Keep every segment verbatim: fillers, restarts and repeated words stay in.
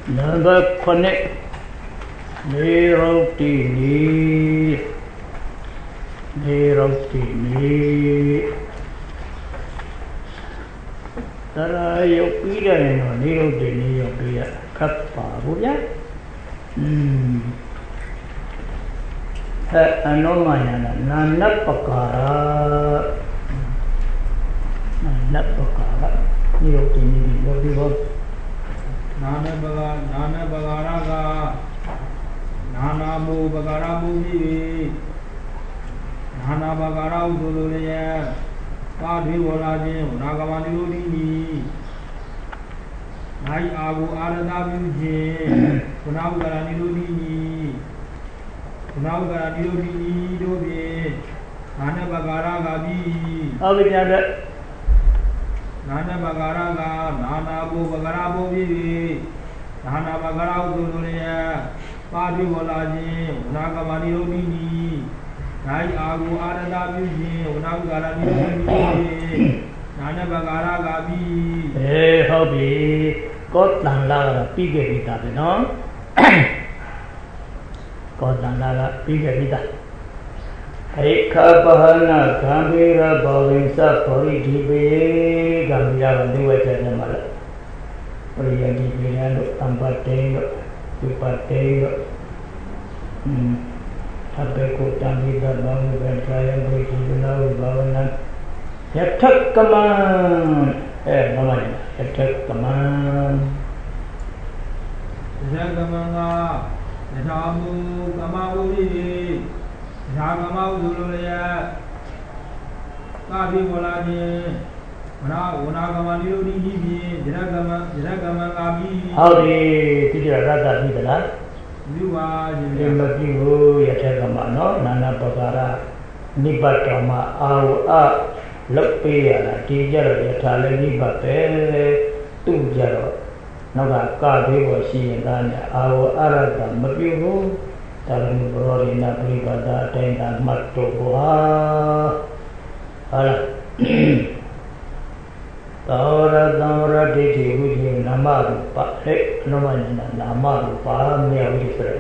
Number connect Niroti ni Niroti ni Tara yopi dah no Niroti ni yopi ya kappa buya. Hmm. Hai anomanya na nanap perkara nanap perkara Niroti ni yopi boh. Nana baga, nana bagara ga, nana bu bagara bu bi, nana bagara udulu ya, padhi bola je, nagaman yudi ni, nai abu arada bi je, punau gara yudi ni, punau gara yudi ni do bi, nana bagara ga bi. Apa ni ada? Nana bagara ga, nana bu bagara bu bi, nana bagara udulu ya, padhi bola je, nagaman yudi ni, nai abu arada bi je, punau gara yudi ni, nana bagara ga bi. Eh, hobi, kau tangla pergi kita tu, no? Kau tangla pergi kita. Eka bahana gambira bawinsa pori dibe gambira bandu wajah malah pori yang dibilang tempat tengok tempat tengok hmm sampai kota kita bangun berkaya berkilau bangunan yatak kaman eh namanya yatak kaman yatak kaman lah yatamu kamawu ini Jagama udulu ya, kafi bola je, mana mana kama niru di ni, jera kama jera kama kafi. Hari tidak ada di dalam. Dua je. Yang begitu ya saya kama no, nana perkara nibat kama au a lepi ala tijar ya thale nibat tu jaro, naga kafi bosi dan au arada begitu. Dalam berorina beribadah dengan matu buah, alah, taura taura di sini nama rupa, eh namanya nama rupa ni apa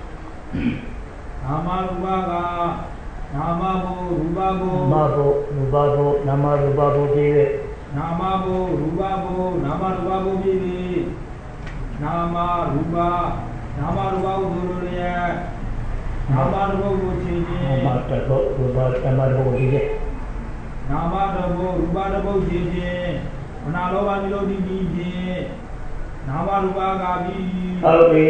Nama rupa ka, nama bu rupa bu. Nama bu rupa bu, nama rupa bu dia. Nama bu rupa bu, nama rupa bu dia. Nama rupa. Nama rupa udulu ya, nama rupa uci je. Nama rupa rupa nama rupa uci je. Nama rupa rupa rupa uci je. Mana loba milo di je. Nama rupa gabi. Gabi.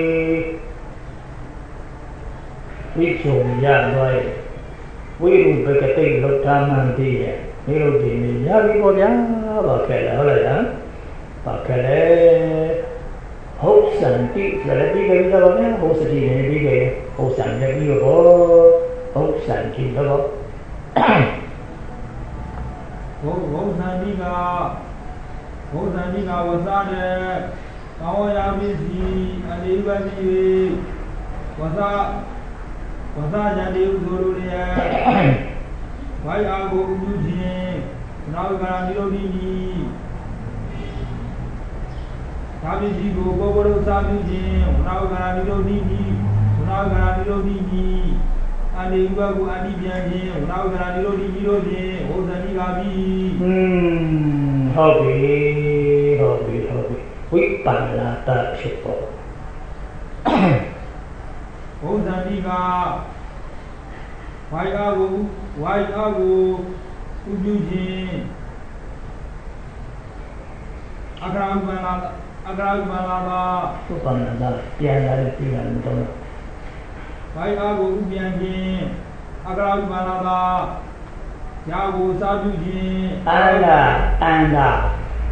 Itu yang baik. Wiru berkati lotaman dia. Milo di ni ya wiru ya, pakai lah ya, pakai lah. Hậu sản trị là đã đi gây ra đó nhé, hậu sản trị này đi gây, hậu sản là đi có hậu sản trị đó có. Hậu hậu sản trị cả, hậu sản trị cả vật sản đấy, cao ya bị gì, anh đi vào đi, vật sản, vật sản nhà đi uống đấy, vay áo uống gì, nào cái đi đâu đi. Sabi jigo goboro sabi je, unau gara nilo nini, unau gara nilo nini, ane iba gu adi bianje, unau gara nilo nini lo je, hozani gabi. Hmm, hobi, hobi, hobi, wipalata sipo. Hozani ga, wai agu, wai agu, uju je, agra banala. Agar balada, tu balada, tiada ada tiada betul. Baik aku bianji, agar balada, jago satu je. Anda, anda.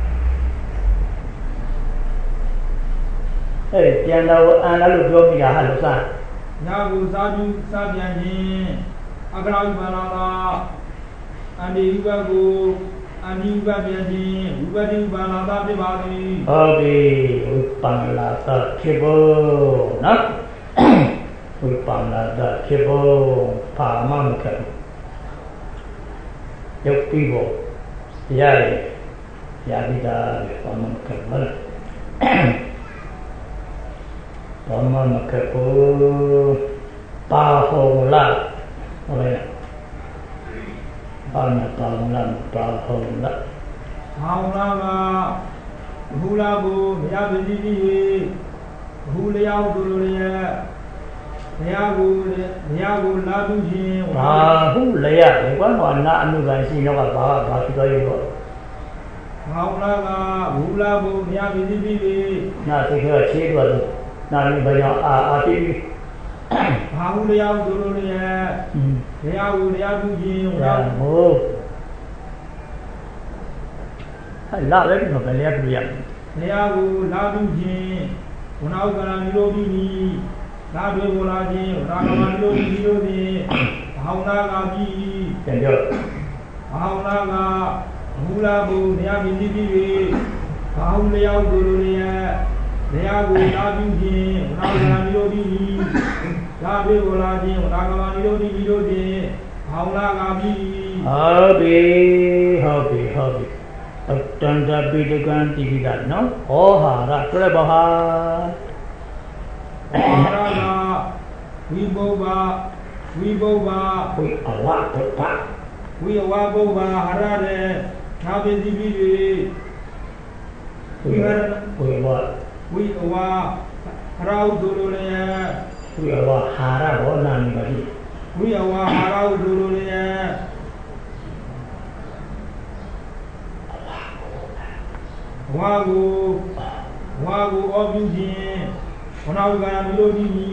Eh, tiada anda lu dua tiga hal besar. Jago satu satu bianji, agar balada, andi juga aku. Ani ubah biasa, ubah di ubah lata di bali. Oke, ubah lata kebo, nak? Ubah lata kebo, pamam kan? Yuk tibo, ya, ya kita pamam kan mana? Mama makaku pahongla oleh ana pahongla pahongla pahongla ga hula bu ya biji ji hula ya du lo ya ya bu ya bu la du jin hula ya le kwa no na anu ban si no ka ba ba si to yo pahongla ga hula bu ya biji ji na se ke che do na ni ba ya a a ti hula ya du lo ya ya bu ya du jin ya mo la le no ba le ya ya ya bu la du jin una u ga ni lo di ni la dwe bo la jin ra ga ma lo di lo ni pahongla ga bi ten yo pahongla ga hula bu ya biji ji pahongla ya du lo ya ya bu la du jin una u ga ni lo di ni la dwe bo la jin ra ga ma ni lo di lo ni pahongla ga bi ha bi ha bi ha bi Tanda bidagan tiga no oh hara kule baha hara ga wiboba wiboba wi awak tepa wi awa boba hara de na be di bi wi hara wi awa wi awa hara u do lo le wi awa hara ho na ni ba di wi awa hara u do lo le wago wago obinjin ona u ga mi lo di ni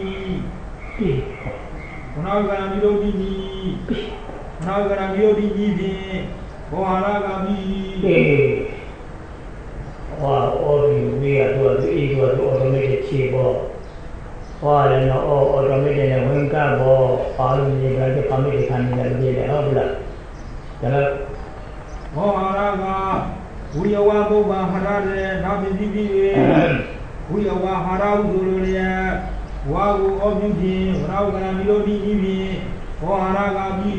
ona u ga mi lo di ni ona u ga mi lo di ni din o hara ga mi wa obi we ya do do e do do automatic chi bo wa le no automatic ne wen ka bo pa lu ni ga ke permit khan ni le le ho bula dala o hara ga Uyawa boba harare na biji bi uyawa harau dulu ya wagu obyuji rau kana milodi ibi o haraga bi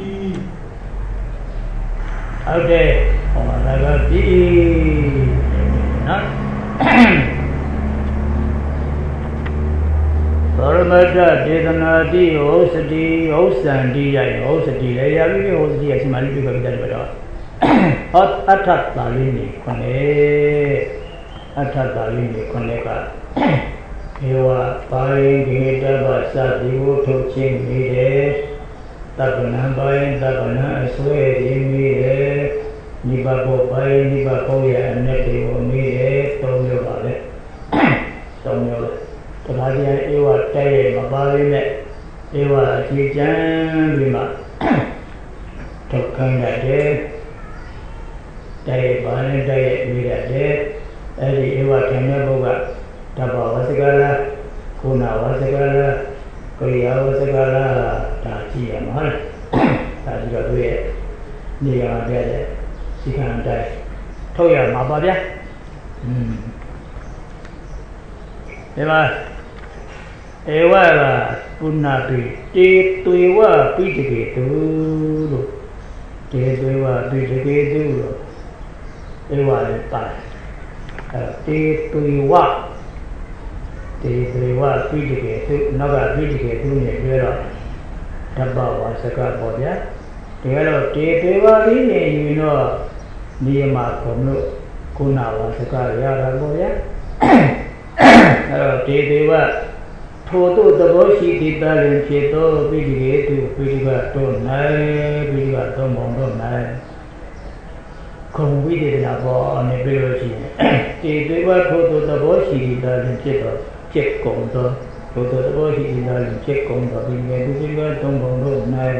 okay o haraga bi na Paramata Dedanati Hosati Hosandi Yai Hosati Yavi Hosati Asimali Bikabida Hot atat tali ni kone atat tali ni kone ka ewa pai gita basa diwo thochin mi de tabana pai tabana aswe di mi de nibapo pai nibapo ya ne dewo mi de tong yo ba le tong yo to da dia ewa tai ma ba le ne ewa chi chan bi ma thokkan da de Dari bahan dari mira de, dari ewa kena boga, taba wasegala, kuna wasegala, kuliah wasegala, taji amal, taji kau ye, ni yang ada de, sikan dai, tahu ya apa dia? Hmm, ewa, ewa la punna pi, ti tuiwa pi begitu, ti tuiwa pi begitu. Ewa lepas, ti tuiwa, ti tuiwa pi begitu, naga pi begitu ni berapa, dapat wasaka boleh. Kalau ti tuiwa ini, you know, dia makan lu, kuna wasaka ya boleh. Kalau ti tuiwa, thoto tabosi kita lenci to pi begitu, pi begitu naik, pi begitu monggo naik. Không biết được là bỏ này bây giờ gì thì tôi qua thôi tôi đã bỏ gì thì đã lên chết rồi chết cùng thôi tôi tôi đã bỏ gì thì đã lên chết cùng rồi vì nghe tôi biết là trong vòng rồi này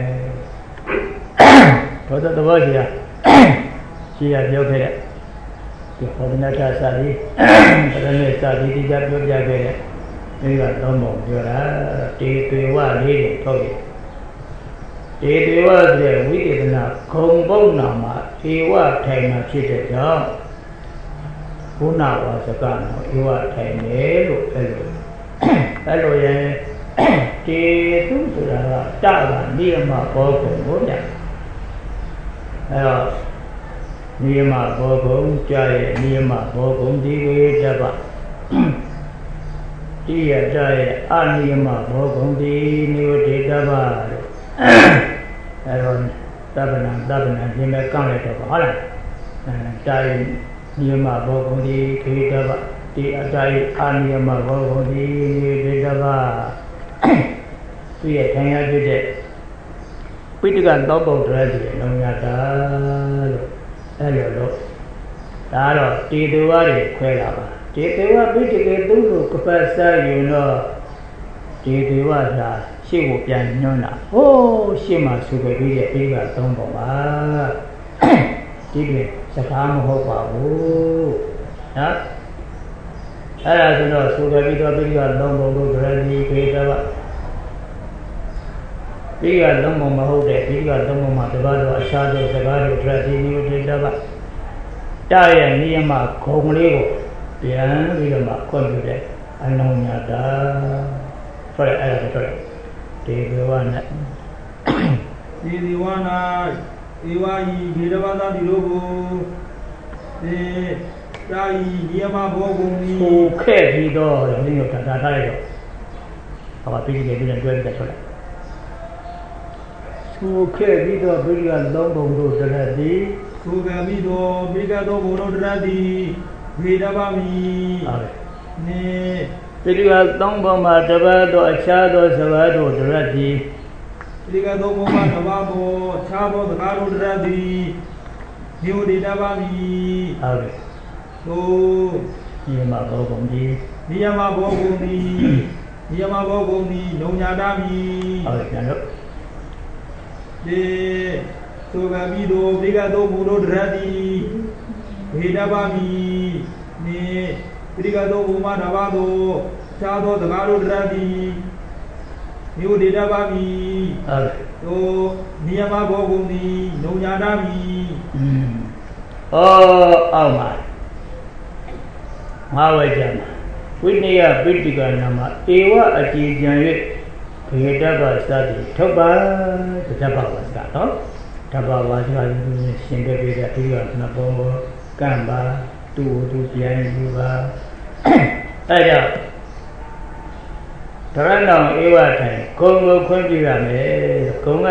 tôi tôi đã bỏ gì à chỉ là điều thế đấy thì hôm nay ta sa đi hôm nay sa đi thì ra biết ra về đấy đây là trong vòng rồi đó thì tôi qua đi thôi Thế thếว่าเดี๋ยววิธีนั้นคงบ้องนามาเอว่าไทยมาคิดเดียวคุณนาวาสกันเอว่าไทยเนี่ยลูกเออแล้วเรายังเจตุสุดาจ้ากันนี่มาพอคงรู้เนี่ยแล้วนี่มาพอคงใจนี่มาพอคงดีเวทจะปะတိယတရဲ့အာနိယမဘောဂုံတိနိဝတေတဘာလို့အဲတော့သဗ္ဗနံသဗ္ဗနံဒီမဲ့ကောင်းလိုက်တော့ဟုတ်လားတာယနိယမဘောဂုံတိခေတဘာတိအတယအာနိယမဘောဂုံတိနိဝတေတဘာသူရဲ့ခံရဖြစ်တဲ့ပိဋကတော့ပုံတော်ရည်လုံးရတာလို့အဲလိုလို့ဒါတော့တေတဝါတွေခွဲလာပါတေတဝါပိဋကေသူ့ကိုကပတ်စားယူတော့တေတဝါသာရှေ့ကိုပြန်ညွှန်းတာဟိုးရှေ့မှာဆိုခဲ့ပြီးတဲ့ပိဋကသုံးပုံပါဒီပြစကားမဟုတ်ပါဘူးနော်အဲ့ဒါဆိုတော့ဆိုခဲ့ပြီးတော့ပိဋကသုံးပုံလို့ဒရဏီခေတဝါပိဋကသုံးပုံမဟုတ်တဲ့ပိဋကသုံးပုံမှာတပတ်တော့အခြားသောစကားတွေဒရဏီမျိုးတွေတပတ်တရဲ့နိယမခုံလေးကိုပြန်ပြီးတော့မှခွင့်ပြုတဲ့အနောညာတာဆိုရအဲ့ဒါဆိုရဒီဘဝနဲ့ဒီဒီဝနာဧဝယီဒီတဘာသာဒီလိုကိုဒီတာယီနိယမဘောဂုံဒီကိုခဲ့ပြီးတော့ဒီလိုတာတာထားလိုက်တော့ဟောပါပြီးကြည့်ပြီးတော့တွဲပြီးတော့ဆိုလိုက်ကိုခဲ့ပြီးတော့ပြီးကလုံးပုံတို့တရက်ဒီကိုကံပြီးတော့ပြီးကတော့ဘုံတို့တရက်ဒီဝေဒဗမီဟုတ်တယ်နေပိဋကသုံးပုံမှာတပတ်တော့အခြားသောစကားတို့တရက်ဒီပိဋကသုံးပုံမှာတပတ်တော့အခြားသောစကားတို့တရက်ဒီညိုဒေဒဗမီဟုတ်တယ်သို့နိယမဘောဂုံဒီနိယမဘောဂုံဒီနိယမဘောဂုံဒီလုံညာတမီဟုတ်တယ်ပြန်လို့ဒီဆိုကပြီးတော့ပိဋကသုံးပုံတို့တရက်ဒီဝေဒဗမီနေပိဋကသုံးပုံမှာတပတ်တော့ခြားသောစကားတို့တရက်ဒီညိုဒေဒဗမီဟုတ်သို့နိယမဘောဂုံဒီလုံညာတမီอืมဩအောက်မှာငါးဝဲကြမှာဝိနည်းပိဋကနာမှာဧဝအကြည်ကြံ၍ဘေတ္တဗသတိထုတ်ပါတတ္တဗဝါစကနော်တပ္ပဝါစကရှင်ပြပြတဲ့ဒီကနှစ်ပုံကိုကန့်ပါသူ့သူပြန်ယူပါအဲကြောင့်တရဏောဧဝထိုင်ဂုံကိုခွင့်ပြုရမယ်ဂုံက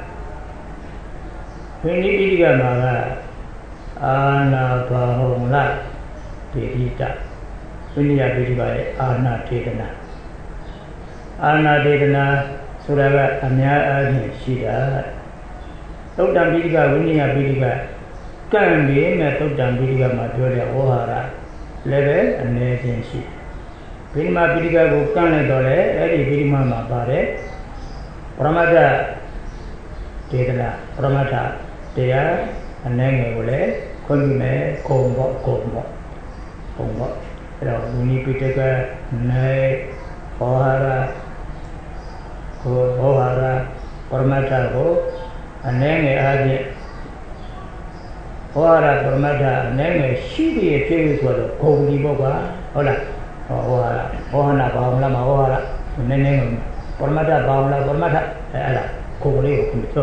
ဝိနည်းပိဋကမှာကအာနာဘာဟုံလဒေတိတဝိနည်းပိဋကရဲ့အာနာဒေသနာအာနာဒေသနာဆိုတာကအများအားဖြင့်ရှိတာသုတ္တံပိဋကဝိနည်းပိဋကကံပြီးမဲ့သုတ္တံပိဋကမှာပြောတဲ့ဝေါဟာရလည်းပဲအနည်းချင်းရှိဗိဓမာပိဋကကိုကန့်လိုက်တော့လေအဲ့ဒီဗိဓမာမှာပါတယ်ပရမတ္ထဒေသနာပရမတ္ထတရားအနည်းငယ်ကိုလည်းခွင့်ပြုမယ်ဂုံပေါ့ဂုံပေါ့ဂုံပေါ့အဲ့တော့ဝိနည်းပိဋကနဲ့ဝေါဟာရကိုဝေါဟာရပရမတ္ထကိုအနည်းငယ်အားဖြင့်ဝေါဟာရပရမတ္ထအနည်းငယ်ရှိပြီးဖြစ်လို့ဆိုတော့ဂုံဒီပေါ့ကွာဟုတ်လားဟောဝေါဟာရဝေါဟနာဘာဝလားမဝေါဟာရနည်းနည်းပရမတ္ထဘာဝလားပရမတ္ထအဲ့အဲ့ဒါဂုံလေးကိုပြော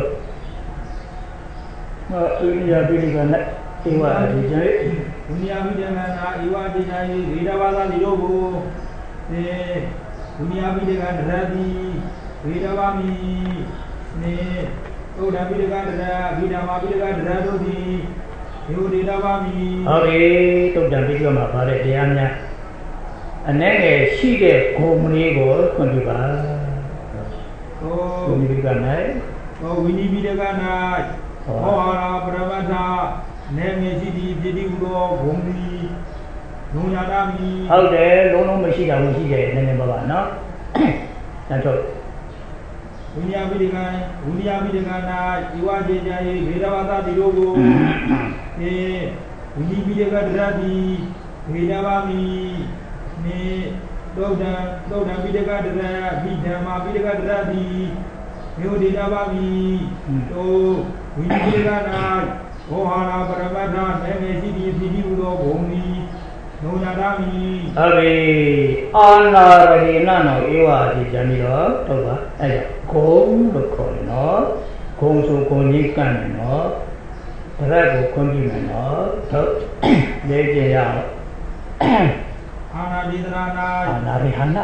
ဟောအိန္ဒိယပိဋကနဲ့ဧဝအတိကျိဝိနည်းပိဋကနာဧဝအတိကျိဝေဒဘာသာဒီတို့ကိုဒီဝိနည်းပိဋကဒရတိဝေဒဗမီနေသုဒ္ဓပိဋကဒရဗိဓမာပိဋကဒရတို့သည်ယုဒေဒဗမီဟုတ်ပြီသုဒ္ဓပိဋကမှာပါတဲ့တရားများအနည်းငယ်ရှိတဲ့ဂုဏ်လေးကိုခွင့်ပြုပါဟောဝိနည်းပိဋက၌ဟောဝိနည်းပိဋက၌ဟောဟာရပရမတ္ထနေမေရှိသည်ဖြစ်သည်ဟူသောဂုဏ်သည်လုံညာတမီဟုတ်တယ်လုံးလုံးမရှိတာမရှိတယ်နည်းနည်းပါပါနော်အဲ့တော့ဝိနည်းပိဋကဝိနည်းပိဋကနာဤဝကျေကြယေဗေဒဝါသတိတို့ကိုနေဝိနည်းပိဋကဒရတိဗေဒဗမီနေသုဒ္ဓံသုဒ္ဓံပိဋကဒရဗိဓမ္မာပိဋကဒရတိမြို့ဒေဒဗမီတို့ဝိနည်းပိဋကနာဝေါဟာရပရမတ္ထနေမေရှိသည်ဖြစ်သည်ဟူသောဘုံသည်လုံညာတမီဟုတ်ပြီအာနာရဟိနနောဧဝအတိကျမ်းပြီးတော့ထုတ်ပါအဲ့ဒါဂုံလို့ခေါ်တယ်နော်ဂုံဆိုဂုံကြီးကန့်တယ်နော်တရက်ကိုခွင့်ပြုမယ်နော်ထုတ်လေးကြရအောင်အာနာဒေသနာ၌အာနာရိဟနာ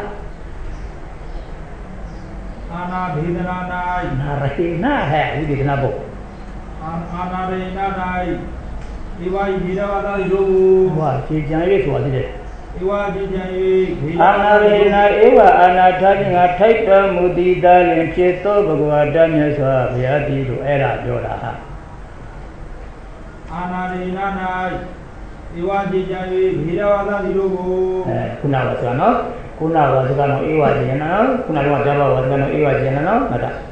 အာနာဒေသနာ၌နာရိနာဟဲ့ဝိဒေသနာဘုအာနာရိနာ၌ဧဝဤဒေဝတာတို့ဟောခြေကြံ၍ဆိုတာသိတယ်ဧဝခြေကြံ၍အာနာရိနာဧဝအာနာထားခြင်းကထိုက်တော်မူသည်သာလျှင်ဖြစ်သောဘဂဝါတမြတ်စွာဘုရားတည်းတို့အဲ့ဒါပြောတာဟာအာနာရိနာ၌ဧဝခြေကြံ၍ဒေဝတာတို့ကိုအဲခုနကဆိုနော်ခုနကစကားတော့ဧဝခြေကြံနော်ခုနကကြားပါပါစကားတော့ဧဝခြေကြံနော်မှတ်တာ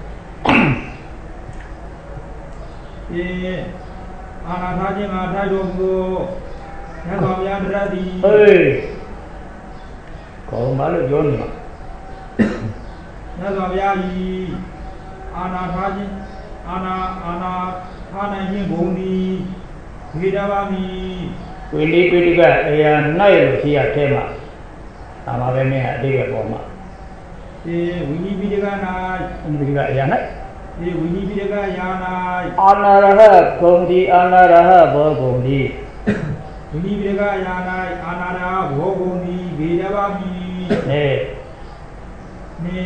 အေးအာနာထားခြင်းကထိုက်တော်မူမြတ်စွာဘုရားတရသည်ဟေးကောင်းပါလို့ပြောနေမှာမြတ်စွာဘုရားဤအာနာထားခြင်းအာနာအာနာထားနိုင်ခြင်းဘုံသည်ဝိဒဝမီဝိလိပိဋကအရာ၌လို့ရှိရထဲမှာဒါမှပဲမင်းအတိတ်ပေါ်မှာဒီဝိလိပိဋက၌ဝိလိပိဋကအရာ၌ဒီဝိလိပိဋကယာ၌အာနာရဟဂုံဒီအာနာရဟဘောဂုံဒီဝိလိပိဋကယာ၌အာနာရဟဘောဂုံဒီဝိဒဝမီနေနေ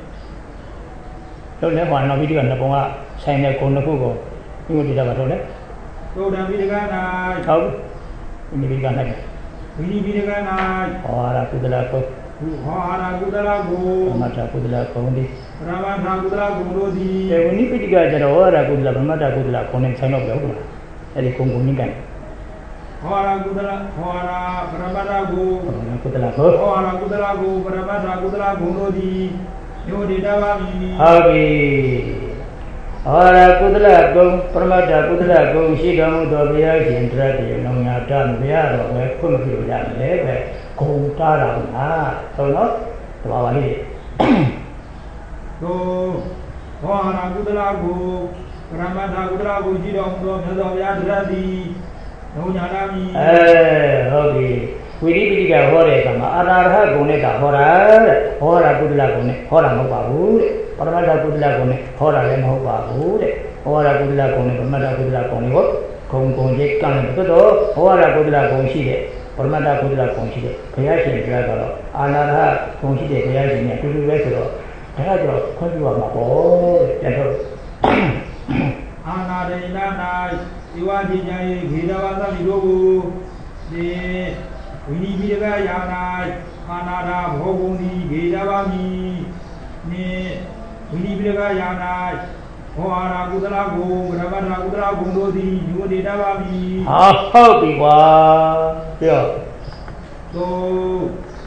တော့လည်းဘာနောက်ပိဋကနှစ်ပုံကဆိုင်တဲ့ဂုံတစ်ခုကိုဒီလိုတိတာကတော့လေသုဒ္ဓပိဋက၌ဟုတ်ဝိလိပိဋက၌ဝိလိပိဋက၌ဟောရကုသလကုဟောရကုသလကုမတ္တကုသလကုံဒီပရမတ္ထကုသလကုံတို့သည်အဲဝိလိပိဋကကျတော့ဟောရကုသလပရမတ္ထကုသလကုံနဲ့ဆိုင်တော့ပြောဘူးလားအဲ့ဒီကုံကုံနိကံဟောရကုသလဟောရပရမတ္ထကုကုသလကုဟောရကုသလကုပရမတ္ထကုသလကုံတို့သည်ယောတိတဝါမီဟုတ်ပြီဟောရကုသလကုံပရမတ္ထကုသလကုံရှိတော်မူသောဘုရားရှင်တရတ္တိနောင်ညာတဘုရားတော်ပဲခွင့်မပြုရမယ်ပဲဂုံတားတော်လားဆိုတော့တဘာဝလေးသို့ဟောရကုသလကုပရမတ္ထကုသလကုရှိတော်မူသောမြတ်စွာဘုရားတရတ္တိနောင်ညာလာမီအဲဟုတ်ပြီဝိရိပိဋကဟောတဲ့အခါမှာအာနာရဟဂုံနဲ့ကဟောတာတဲ့ဟောရကုသလကုံနဲ့ဟောတာမဟုတ်ပါဘူးတဲ့ပရမတ္ထကုသလကုံနဲ့ဟောတာလည်းမဟုတ်ပါဘူးတဲ့ဟောရကုသလကုံနဲ့ပရမတ္ထကုသလကုံတွေကိုဂုံဂုံကြီးကံတယ်တော်တော်ဟောရကုသလကုံရှိတဲ့ပရမတ္ထကုသလကုံရှိတဲ့ဘုရားရှင်ပြကတော့အာနာရဟဂုံရှိတဲ့ဘုရားရှင်နဲ့အတူတူပဲဆိုတော့ဒါကကြောခွင့်ပြုရမှာပေါ့တဲ့ပြန်တော့အာနာရိနာ၌ဧဝတိဉာယေဂေဒဝသတိတို့ကိုဒီဝိနိပိဋကယာ၌အာနာရဘောဂုံဒီဂေဒဝမီနိဝိနိပိဋကယာ၌ဟောအာရကုသလကုပရမတ္ထကုသလကုတို့သည်ယောတိတဝါမီဟာဟုတ်ပြီကွာပြောသို့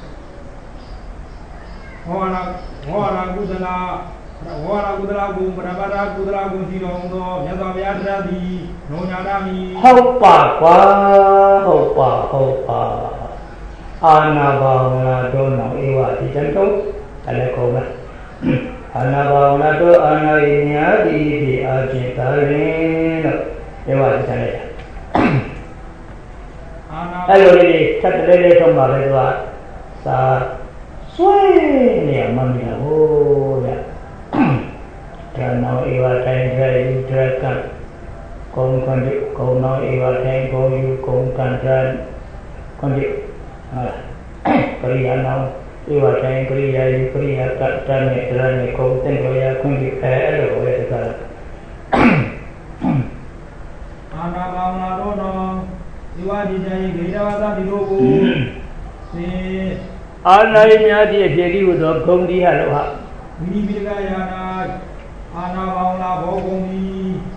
ဟောအာဟောအာကုသလဝါရကုသလကုပရမတ္ထကုသလကုရှိတော်မူသောမြတ်စွာဘုရားတရတ္တိနောညာရမီဟုတ်ပါကွာဟုတ်ပါဟုတ်ပါအာနာဘာဝနာတို့နောဧဝတိတံတုတလည်းခေါ်ပါအာနာဘာဝနာတို့အာနာယညာတိဒီအာจิตတာရင်လို့ဧဝတိတံလိုက်အာနာအဲ့လိုလေးဆက်တလေးလေးထုံးပါပဲသူကစာဆွေးနေမှမရဘူးဗျဒါနောဧဝတိုင်တဲ့ယူတရကကုံကွန်ဒီကုံနောဧဝတိုင်ကိုယူကုံကန်တဲ့ကွန်ဒီဟာပရိယာနောဧဝတိုင်ပရိယာယူပရိယာကတ္တနဲ့တရနဲ့ကုံတဲ့ကိုရကွန်ဒီအဲအဲ့လိုပဲတကားအာနာဘာဝနာတို့နောဧဝတိဉာယေဂေဒဝသတိတို့ကိုသေအာနာယညာတိအဖြစ်ဒီဟုသောဂုံဒီဟလောဟာဝိနိပိဋကယာ၌အာနာဘောင်လာဘောဂုံဒီ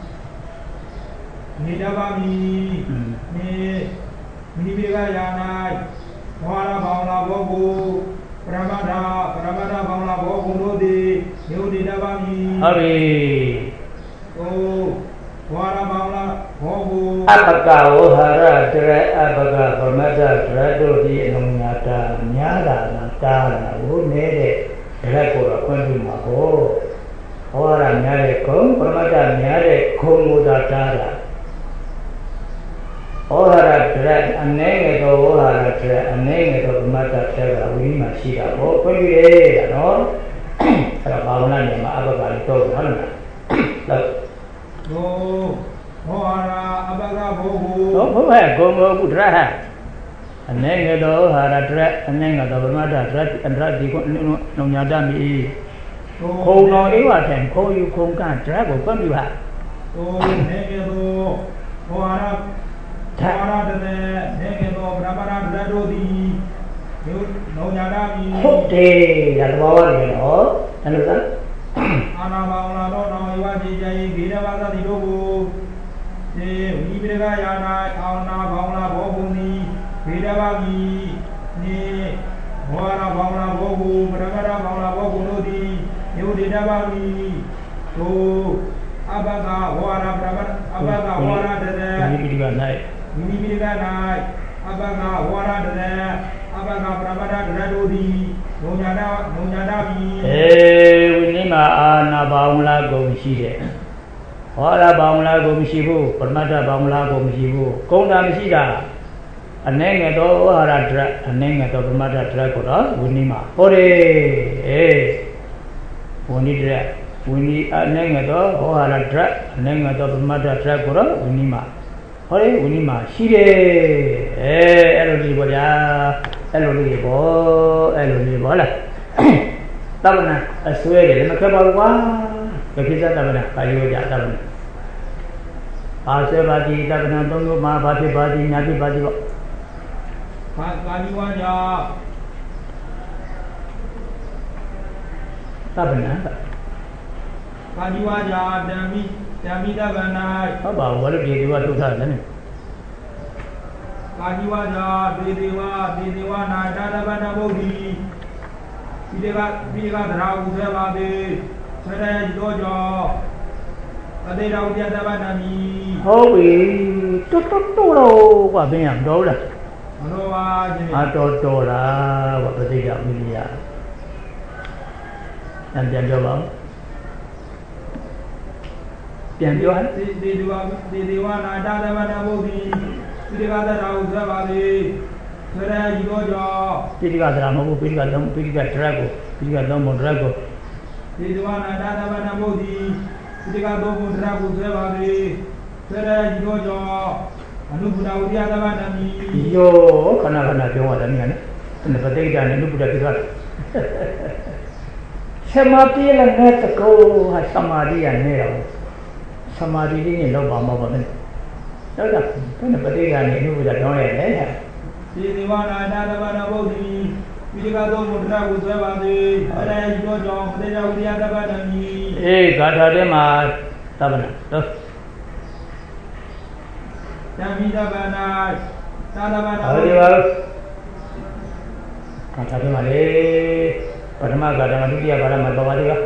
နေတပါမီနေဝိနိပိဋကယာ၌ဟောရဘောင်လာဘောဂုပရမတ္ထပရမတ္ထဘောင်လာဘောဂုံတို့သည်ယောတိတပါမီဟုတ်ပြီသို့ဟောရဘောင်လာဘောဂုအပကဝဟရတရအပကပရမတ္ထတရတို့သည်အလုံးညာတာများတာတာတာဟိုနေတဲ့ရက်ကိုတော့ခွင့်ပြုမှာပေါ့ဟောရများတဲ့ဂုံပရမတ္ထများတဲ့ဂုံမူတာတာတာဟောရတရအနေငယ်တော့ဟောရတရအနေငယ်တော့ပရမတ္ထဆက်ကဝိရိမှာရှိတာပေါ့ခွင့်ပြုတယ်နော်အဲ့တော့ဘာဝနာနေမှာအပကလေးတော့ဟုတ်လားလို့ဟောဟောရအပကဘောဟုဟုတ်ဟုတ်ဟဲ့ဂုံဘောကုတရဟ anh em nghe đó hà ra anh em nghe đó mà ra ra anh ra thì con nó nhà đam đi không nói yếu à thèm không yêu không cả ra của con đi hả tôi nghe nghe đó hoa ra hoa ra để nghe nghe đó ra ra ra đôi đi nếu nó nhà đam đi không thì là bao nhiêu đó anh được không anh nào bảo là đó nóiว่าgì vậy gì đó bao giờ thì đâu thì đi về cái nhà này anh nào bảo là bỏ bụng đi gì đó bao gì nè hoa ra bảo là bỏ bụng ra ra bảo là bỏ bụng đâu đi nếu đi đó bao gì to abaga hoa ra ra abaga hoa ra để đi đi cái này đi về cái này abaga hoa ra để abaga ra ra để đâu đi nó nhà đó nó nhà đó đi ê Winnie mà anh bảo là gồm gì đấy hoa ra bảo là gồm gì bu permata bảo là gồm gì bu công làm gì đó anh em nghe đó hoa ra ra anh em nghe đó permata ra có đó Winnie mà ôi ê Winnie ra Winnie anh em nghe đó hoa ra ra anh em nghe đó permata ra có đó Winnie mà ôi Winnie mà gì đấy ê em đi bao giờ em đi bao em đi bao là tao nè xuôi để nó cái bao quá cái khi ra tao nè phải vô giả tao nè à xuôi ba đi tao nè tao ngồi mà ba đi ba đi nhà đi ba đi ba ba đi qua nhà tao nè ba đi qua nhà đem đi đem đi tao bên này tao bảo vợ đi đi qua tu thân này ba đi qua nhà đi đi qua đi đi qua này ta ta bên nào bố đi đi cái đi cái thảo cũng sẽ vào đi sẽ đây gì đó cho ở đây đâu đi ta bên nào đi thôi bị tốt tốt tốt đâu quả bên hàng đâu là đâu à gì à tốt tốt là quả bên đây gặp mình à anh nhận cho bảo nhận cho anh đi đi đi qua đi đi qua này ta ta bên nào bố đi đi cái thảo cũng sẽ vào đi sẽ đây gì đó cho Pilih kata nama aku, pilih kata, pilih kata ragu, pilih kata mau ragu. Di dewan ada ada mana bodi, pilih kata mau ragu saya bagi, saya jido jo, anu budak udia ada mana ni? Yo, karena karena dia ada ni kan, anda betul kan, anu budak kita. Samadhi lah ni tak kau, samadhi ni lah, samadhi ni lo bama bama ni. Tahu tak? Anda betul kan, anu budak orang ni. Di dewan ada ada mana bodi, pilih kata mau ragu saya bagi, saya jido jo, budak udia ada mana ni? Eh, kata dia mah, tak benar, tu. Kami dah benar, dah dah benar. Hari baru. Kata dia male, pertama kata macam dia pada mat bawa dia.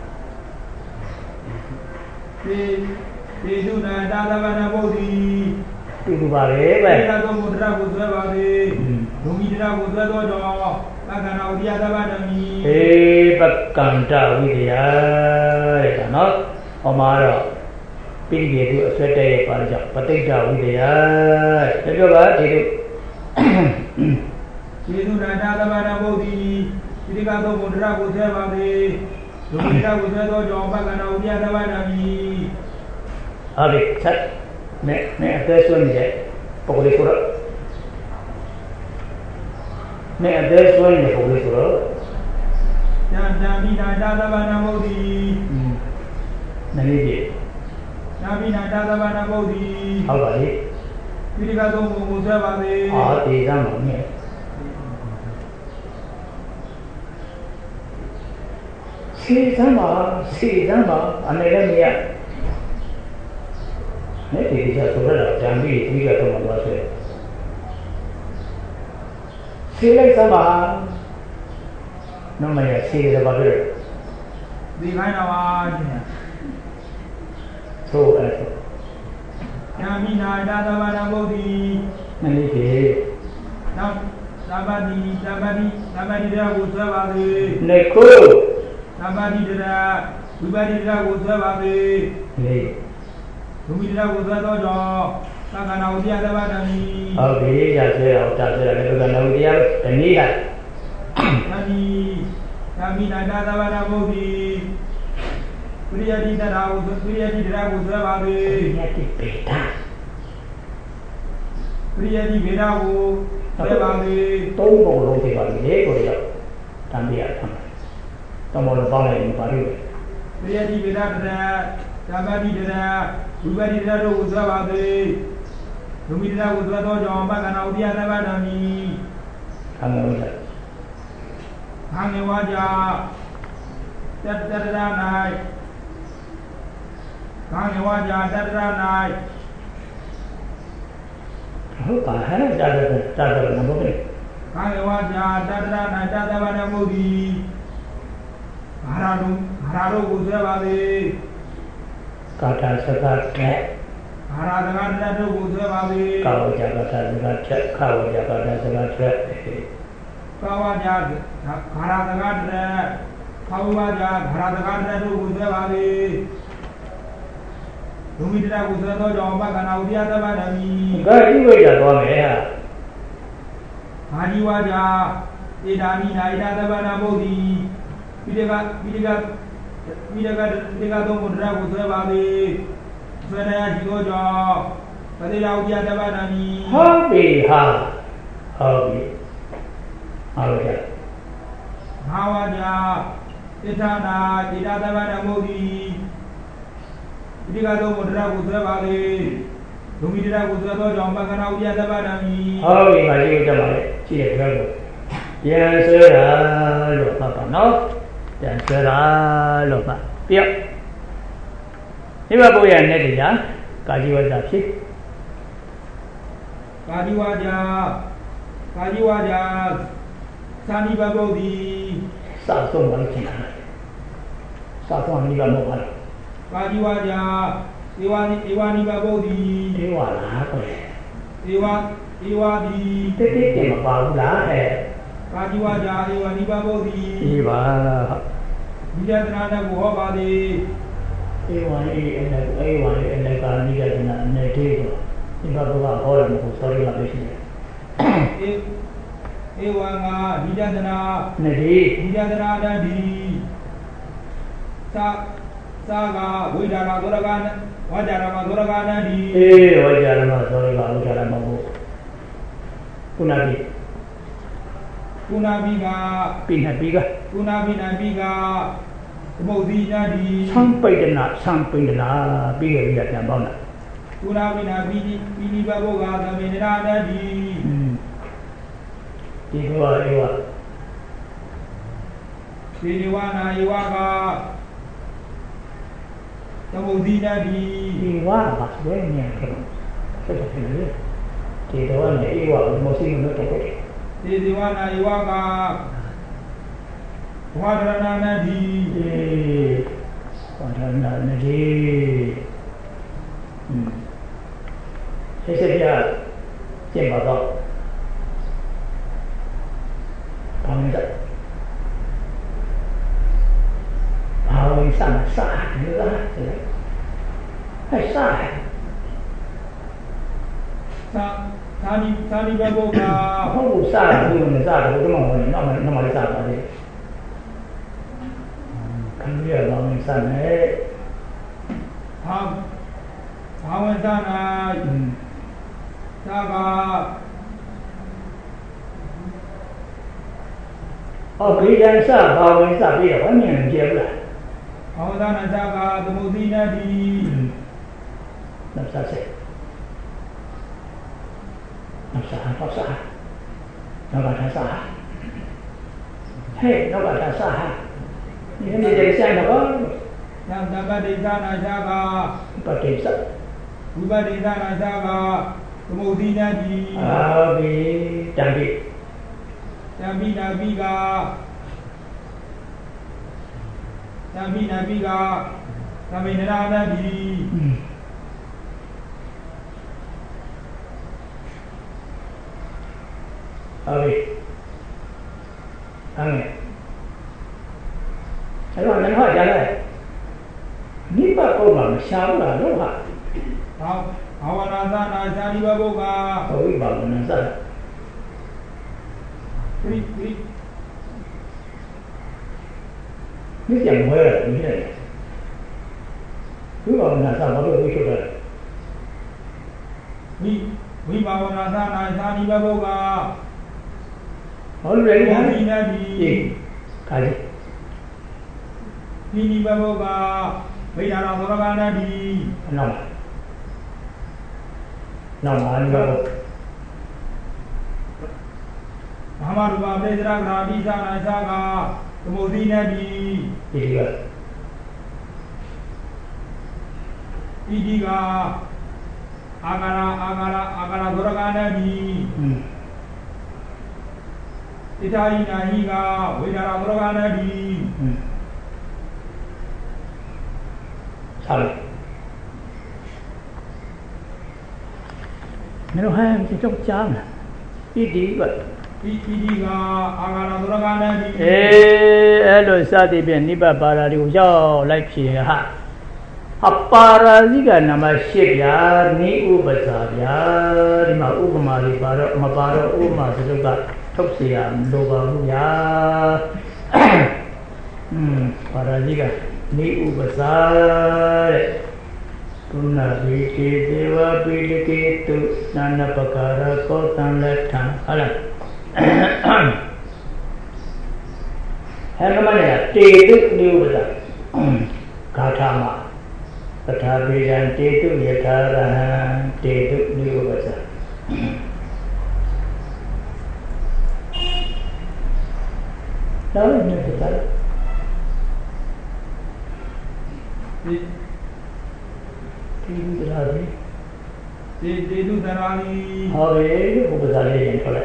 Di di tu dah dah benar bodi. Itu baru, baik. Kita tu mudra gudra bagi, bumi dra gudra tu jo, bahkan audia dah benar ni. Eh, bahkan dah dia, kan? Omara. Pilih itu sesuatu pada jam, penting jauh dia. Jadi apa? Jadi, jadi nada ada mana bodi, jadi kalau mudra gudra bagi, bumi dra gudra tu jo, bahkan audia dah benar ni. Habis, set. Nek nek ada suan je, pokok dia surat. Nek ada suan je pokok dia surat. Dan nabi nada ada mana bodi. Nanti je. Nabi nada ada mana bodi. Apa ni? Jadi kalau mudra bagi. Ah, tiada mana. Si sama, si sama, ane kan dia. Ni dia sudah dah jambi tiga tu mana saya. Silai sama, namanya silai apa tu? Di mana awak ni? So, eso. Nabi nada ada mana bodi. Nanti je. Nam, nabadi, nabadi, nabadi dia gudra bagi. Neko. Nabadi dia, nabadi dia gudra bagi. Ni. Bumi dra gudra tu jo, bahkan audia ada mana ni. Okey, ya saya, tak saya ada bukan dia, ini kan. Nabi, nabi nada ada mana bodi. Pria di darah, pria di darah gudra bagi. Ini beda. Pria di beda ဆွဲပါစေသုံးပုံလုံးဖြစ်ပါလေကိုရရောက်တန်ပြရထားတယ်သုံးပုံလုံးပေါင်းလိုက်ရင်ပါလို့သေယတိဗေဒတရသဗ္ဗတိတရဝိပတိတရတို့ကိုဆွဲပါစေဒုမိတရကိုဆွဲသောကြောင့်ပက္ခဏဥဒိယသဗ္ဗတံမိခံရလို့ခံရဝါကြတတ္တရ၌ခံရဝါကြတတ္တရ၌ဟုတ်ပါဟဲ့တာတာတာတာနဘောပဲခံရဝါကြတတ္တရ၌တတ္တဗနမုဒ္ဒီဘာရာတို့ဘာရာတို့ကိုဆွဲပါစေကာထာစကားနဲ့ဘာရာတကားတတို့ကိုဆွဲပါစေကာဝကြကာထာစကားချက်ခဝကြကာထာစကားချက်ကာဝကြဘာရာတကားတခဝကြဘာရာတကားတတို့ကိုဆွဲပါစေဒုမိတရကိုဆွဲသောကြောင့်ပက္ခဏဥဒိယသဗ္ဗတံမိဂါတိဝိဒသွားမယ်ဟာဘာဒီဝါကြဧတာမိနာဧတာသဗ္ဗနာဘုဒ္ဓိပိဋကပိဋကပိဋကပိဋကသုံးဘုဒ္ဓကိုဆွဲပါလေဆွဲရရှိသောကြောင့်ပတိယဥဒိယသဗ္ဗတံမိဟုတ်ပြီဟာဟုတ်ပြီဟုတ်ကဲ့ဘာဝါကြဣဋ္ဌနာဧတာသဗ္ဗနာဘုဒ္ဓိပိဋကသုံးဘုဒ္ဓကိုဆွဲပါလေဒုမိတရကိုဆွဲသောကြောင့်ပက္ခဏဥဒိယသဗ္ဗတံမိဟုတ်ပြီငါကြီးတက်ပါလေကြည့်ရကြလို့ပြန်ဆွဲတာလို့မှတ်ပါနော်ပြန်ဆွဲတာလို့မှတ်ပြည့်ဒီဘဘုရားနဲ့တရားကာကြီးဝါဒဖြစ်ကာကြီးဝါဒကာကြီးဝါဒသာနိဘဘုဒ္ဓိစာဆုံးပါလို့ဖြစ်တာစာဆုံးနိဗ္ဗာန်မဟုတ်ပါလားကာကြီးဝါဒဧဝနိဧဝနိဘဘုဒ္ဓိဧဝလားကိုဧဝဧဝတိတိတိတင်မပါဘူးလားဟဲ့ကာကြီးဝါဒဧဝနိဘဘုဒ္ဓိဒီပါနိယတနာနဲ့ကိုဟောပါသည်ဧဝနိအဲ့ဒါဧဝနိအဲ့ဒါကနိယတနာနဲ့တည်းတော့ဒီဘဘကဟောတယ်မဟုတ် sorry ပါလို့ရှိတယ်ဧဝံငါနိယတနာနဲ့တည်းနိယတနာတည်းသာသာကဝိဒါရသောရကနဝါကြရမသောရကနတည်းအေးဝါကြရမသောရကဝါကြရမဟုတ်ကုဏတိကုဏဘိကပိဏဘိကကုဏဘိဏဘိကသမုဒ္ဒီညတိသံပိတနာသံပိတနာပြီးရပြီးပြန်ပေါင်းတာကုဏဘိဏဘိတိပိနိဘဘုကသမေနရာတတိဒီကောဧဝဒီဒီဝနာဧဝကသမုဒ္ဒီညတိဒီဝါပါဆွဲနေတယ်ဆက်တယ်လေဒီတော့ねဧဝမသိဘူးလို့တော့ဒီဒီဝနာဧဝကဝါဒရဏနတိဝါဒရဏနတိอืมဆက်ဆက်ပြကျင့်ပါတော့ဘာလို့လဲဘာလို့စမ်းစားနေလားဟဲ့စားသာသာနိသာနိဘဘုကဟုတ်ဘူးစားဘူးမစားဘူးတော့မဟုတ်ဘူးနောက်မှနောက်မှလည်းစားပါလေခံရတော့မစားနဲ့ဟာဘာဝင်စားနာသာကအော်ဘိဒံစားဘာဝင်စားပြီးတော့မြင်ကြည့်ဘူးလားဘာဝဒနာသာကသမုဒ္ဒီနတိနောက်စားစေနောက်စားနောက်စားနောက်ကထားစားဟဲ့နောက်ကထားစားဒီနေ့ဒီဆိုင်တော့သံသပတိသနာသာကပတိသဝိပတိသနာသာကသမုဒ္ဒီနတိအာဘိတံပိတံပိနာပိကတံပိနာပိကသမေနရာနတိဟုတ်ပြီအဲ့မဲ့အဲ့တော့လည်းဟောကြားလိုက်နိဗ္ဗာန်ကိုမှမရှာဘူးလားလို့ဟာဟောဘာဝနာသနာဇာတိဘဘုကဟုတ်ပြီဘာဝနာသခရိခရိ你讲我呀，你呢？不管那啥，我都会说的。 你ဝိဘာဝနာသနာသာနိဘဘုကဟုတ်တယ်ဗျာဒီနာဒီခါကြီးဒီနိဘဘုကဝိဒါရသောရကနာဒီနောက်နောက်မှာနိဘဘုမဟာရူပပရိသရဂရာတိသာနာသာကသမုဒိနာဒီဒီကဒီဒီကအာဂါရအာဂါရအာဂါရသောရကနာဒီဣထာယိနာဟိကဝိဒါရသောရကနာဒီဆောက်မင်းတို့ဟဲ့ဒီတော့ကြားမလားဒီဒီကဒီဒီကအာဂါရသောရကနာဒီအေးအဲ့လိုစသည်ဖြင့်နိဗ္ဗာန်ပါရာတွေကိုရောက်လိုက်ဖြေဟာအပါရာဇိကနမရှိဗျာနိဥပဇာဗျာဒီမှာဥပမာလေးပါတော့မပါတော့ဥပမာစရုပ်ကထုတ်เสียမလိုပါဘူးဗျာอืมပါရာဇိကနိဥပဇာတဲ့ကုဏဝိကေဒေဝပိလိကေတုနာနပကာရကောတံလက်ထံဟုတ်လားဟဲ့မမနဲ့တေတုနိဥပဇာဂါထာမှာတထာပိရံတေတုယထာရဟံတေတုနိဥပဇာတော့နေတယ်ဒီဒီဒရာဒီဒီတေတုဒရာဒီဟုတ်ပြီဥပဇာလေးရင်ထွက်လိုက်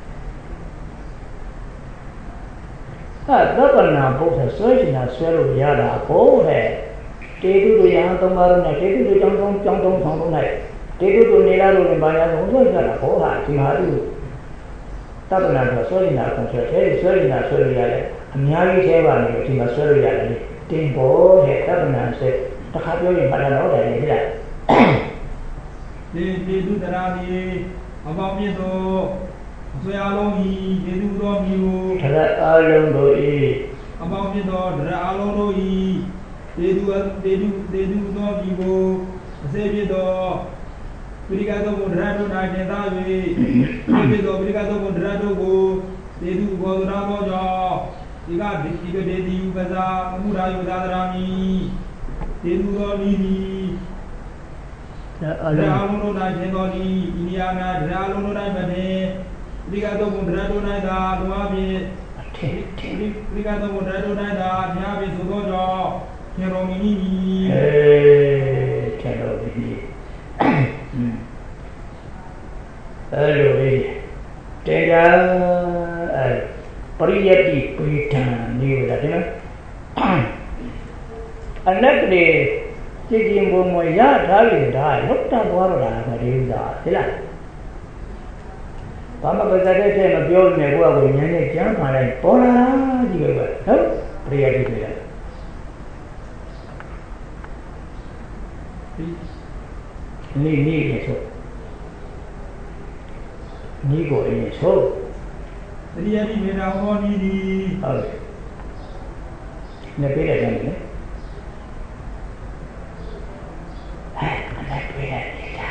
အဲ့သဗ္ဗနာဘုရားဆွဲချင်တာဆွဲလို့ရတာဘို့ဟဲ့တေတုတို့ရဟန်းသုံးပါးတို့နဲ့တေတုတို့ကြောင်းကြောင်းကြောင်းတုံးဆောင်တုံးလိုက်တေတုတို့နေလာလို့လည်းဘာရဆုံးဆွဲကြတာဟောဟာဒီမှာသူသဗ္ဗနာဆိုဆွဲနေတာကိုဆွဲတယ်ဆွဲနေတာဆွဲလို့ရတယ်အများကြီးသေးပါနေလို့ဒီမှာဆွဲလို့ရတယ်လေတင်ဘောဟဲ့သဗ္ဗနာဆွဲတစ်ခါပြောရင်ဘာသာတော့တယ်လေဟဲ့လားဒီတေတုတရာဒီအပေါင်းပြည့်သောအဆွဲအလုံးဤတေတုသောမြူထရအလုံးတို့ဤအပေါင်းပြည့်သောထရအလုံးတို့ဤတေတုတေတုတေတုသောမြူကိုအစေပြည့်သောပိရိကသောဘုရားတို့၌တင်သား၍အပြည့်သောပိရိကသောဘုရားတို့ကိုတေတုဘောဓရာဘောကြောင့်ဒီကဒီကဒေတိဥပဇာအမှုရာယုသာဒရာမိတေတုသောမိသည်အလုံးတို့၌တင်တော်သည်ဣနိယာနာဒရာလုံးတို့၌မတင်ပိရိကသောဘုရားတို့၌သာလွားဖြင့်အထင်ထင်ပိရိကသောဘုရားတို့၌သာဘုရားဖြင့်သို့သောကြောင့်ထေရောမိနိမိအေးထေရောမိနိအဲ့လိုလေးတေကအဲပရိယတိပိဋံနေရတာတဲ့အနက်ကလေးကြည်ကြည်မုံမရထားရင်ဒါလောက်တသွားတော့တာမတည်းသာဟဲ့လားဘာမှပါတဲ့တဲ့မပြောနေဘူးကကိုဉာဏ်နဲ့ကြမ်းပါလိုက်ပေါ်လာဒီလိုပဲဟုတ်ပရိယတိပိဋံนี่นี่เนี่ยဆိုนี่ကိုအင်းဆိုတရိယတိမေတာဟောနီဒီဟုတ်တယ်နေပြရတယ်နော်ဟဲ့အဲ့ပြရတယ်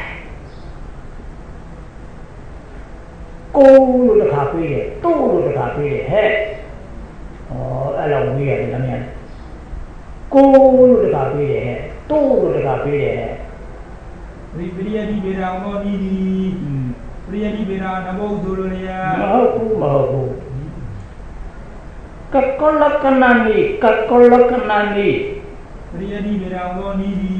ကိုလို့တစ်ခါပြေးတယ်တိုးလို့တစ်ခါပြေးတယ်ဟဲ့ဩအဲ့လိုဝေးရတယ်လားမြန်ကိုလို့တစ်ခါပြေးတယ်ဟဲ့တိုးလို့တစ်ခါပြေးတယ်ဟဲ့ဒီပရိယတိမေတာဟောနီဒီပရိယတိမေတာနဘုဆိုလိုရမဟုတ်ဘူးမဟုတ်ဘူးကကောလကနာနီကကောလကနာနီပရိယတိမေတာဟောနီဒီ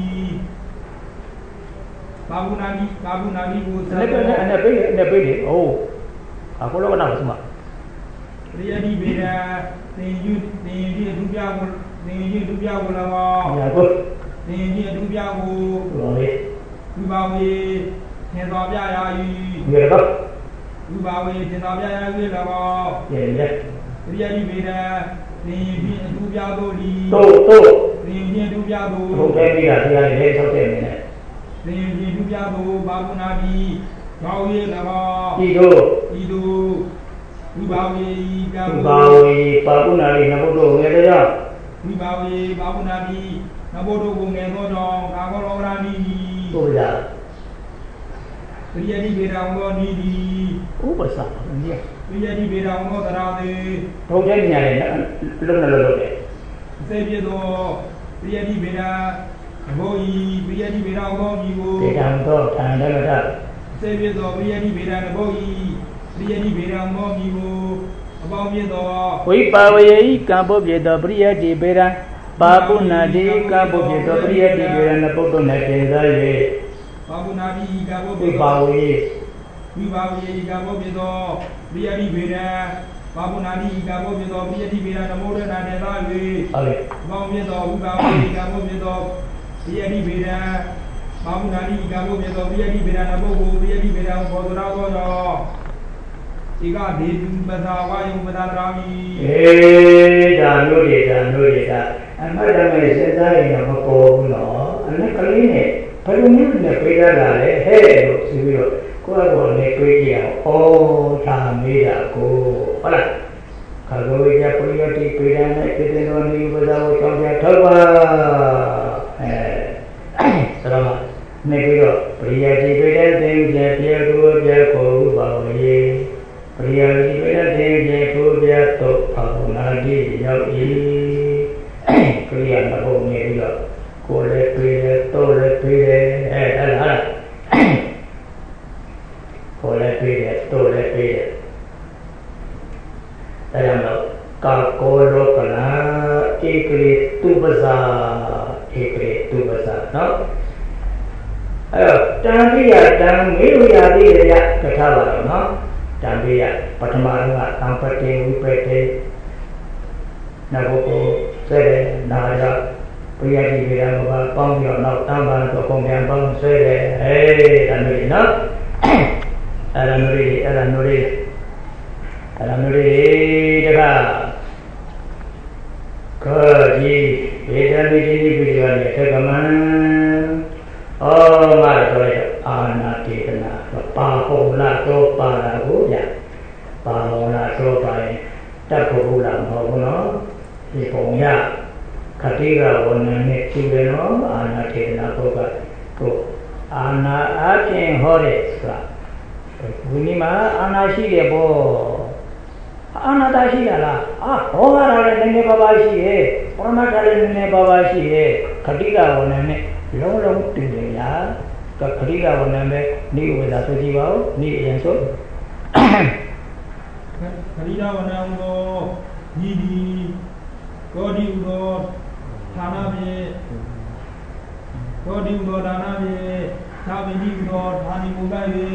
ဘာဘူးနာနီဘာဘူးနာနီကိုစနေနဲ့အနေပေးအနေပေးလေအိုးအခုလောကနာဆိုမှာပရိယတိမေတာသင်ယူသင်ယူအထူးပြကိုသင်ယူအထူးပြကိုလာပါညာကိုသင်ယူအထူးပြကိုဟောလေဒီပါဝေသင်တော်ပြရာဤဒီတော့ဒီပါဝေသင်တော်ပြရာဤလာပါကျေလက်ပရိယတိမေတာသင်ယူအထူးပြတို့ဒီတို့တို့သင်ယူအထူးပြတို့ဟုတ်ကဲ့ပြီလားတရားလေးဆောက်တဲ့နေနဲ့သင်ယူအထူးပြတို့ဘာကုနာတိဘောင်းရေးလာပါဤတို့ဤတို့ဒီပါဝေပြတို့ဘာဝေဘာကုနာတိနဘုဒ္ဓငယ်တဲ့ဒီပါဝေဘာကုနာတိနဘုဒ္ဓကိုငယ်သောကြောင့်ကာကောလောရာနိတို့ရ Priyadi Vedamo Nidi. Oh, besar. Dia. Priyadi Vedamo Tarade. Rojan ni ada. Belum lalu lalu. Saya dia tu. Priyadi Veda. Boi. Priyadi Vedamo Vivo. Veda tu. Tanda ada. Saya dia tu. Priyadi Veda Boi. Priyadi Vedamo Vivo. Abang dia tu. Oi, pawai kampo dia tu. Priyadi Veda. Babu nadi kampo dia tu. Priyadi Veda na poto na kenda ye. Babu nadi kampo. Oi, pawai. Vivavi kampo dia tu. Priyadi Veda. Babu nadi kampo dia tu. Priyadi Veda namo na kenda ye. Ale. Abang dia tu. Vivavi kampo dia tu. Priyadi Veda. Babu nadi kampo dia tu. Priyadi Veda namo Priyadi Veda bodra bodra. Ika dedu badawa yung badarami. Eh, janu dia, janu dia. Anak jangan sedar yang apa no. Anak kali ni, perlu ni nak kerja lah le. Hey, sibuk. Kau aku ni kerja. Oh, kami aku. Alah. Kalau dia kerja di kerja ni, kita ni badawa kerja terba. Eh, selamat. Ni kerja. Kerja di kerja dia dia dua dia kau bawa ye. Priyadi Veda Devi Puja To Papunadi Yawi Kriya Nabo Neriya Kole Pire Tole Pire Eh, ala ala Kole Pire Tole Pire Tayamlo Kakolo Kala Ikri Tubasa Ikri Tubasa No Ayo, Tandiya Tang Miru Yadi Ya Katava No Tapi ya, pertama orang tanpa tinggi pete, nak buku sere, nak ada pria di bidang apa, panggilan nak tambah untuk panggilan bang sere, hey, dan nuri nak, ada nuri, ada nuri, ada nuri dekat, kerji, bidang bidang bidang ni terkaman, oh mana tu ya, anak kita nak. Pahola to para huya, pahola to pai, tak pahola mau no, di pongya, ketiga orang ni cium no, anak kita tu kan, tu anak aceh hore sah, ini mah anak si dia bo, anak dah si lah, ah orang ada ni bapa si eh, orang ada ni bapa si eh, ketiga orang ni long long tinggal ya. Ketiga orang ni ni udah tu jiwa, ni yang so. Ketiga orang tu ni di, kau di udah tanah be, kau di udah tanah be, tapi di udah tanah muka be.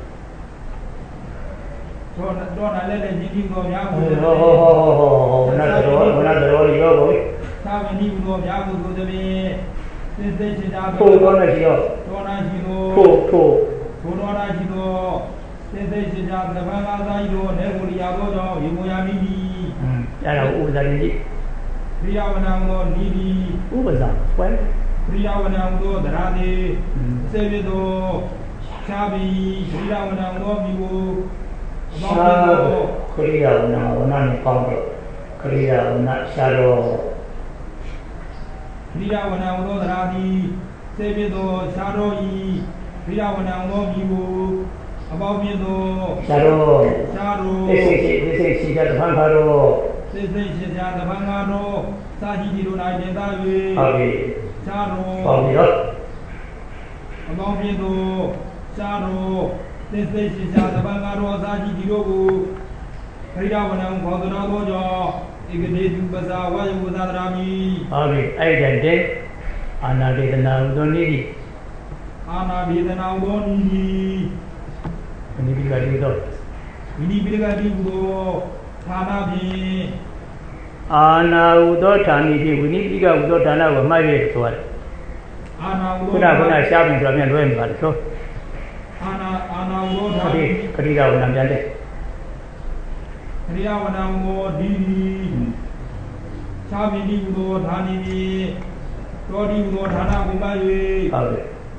So, so nanti le jadi kau yang oh oh oh oh, benar betul, benar betul dia boy. Tapi di udah yang tu tu be. Thu con là gì rồi? Thu thu thu đó là gì đó? Thế thế chỉ là cái phần là gì đó? Nếu có lý do đó, thì mua nhà đi đi. Hmm, đây là u gia đình gì? Priya Vanam đó đi đi. U bây giờ quen. Priya Vanam đó đã đi. Xe về đó, Chabi Priya Vanam đó đi vô. Sa Priya Vanam nó này con rồi. Priya Vanam sa rồi. Priya Vanam đó đã đi. Xe về đó, sa rồi. Priya Vanam đó đi vô. Abang dia tu. Saro. Saro. Ese ese ese si jatuh pangkaro. Ese ese jatuh pangkaro. Saji di rumah dia tahu. Abi. Saro. Abi lah. Abang dia tu. Saro. Ese ese jatuh pangkaro saji di rumah. Kerja mana kau tu nak bojo. Ikut tu pasal wajib pasal rami. Abi, ay jadi. Anak dia tenang tu ni. Anak dia tenang tu ni. Ini bila di tu. Ini bila di tu. Tanah ni. Anak udah tani di. Ini bila udah tanah apa mai soal. Anak udah. Kuna kuna siapa yang tuan dua empat so. Anak anak udah. Kadi kadi kau nak jadi. Kadi kau nak mau diri. Siapa ni udah tani ni. Kau di udah tanah kumbai. Abi.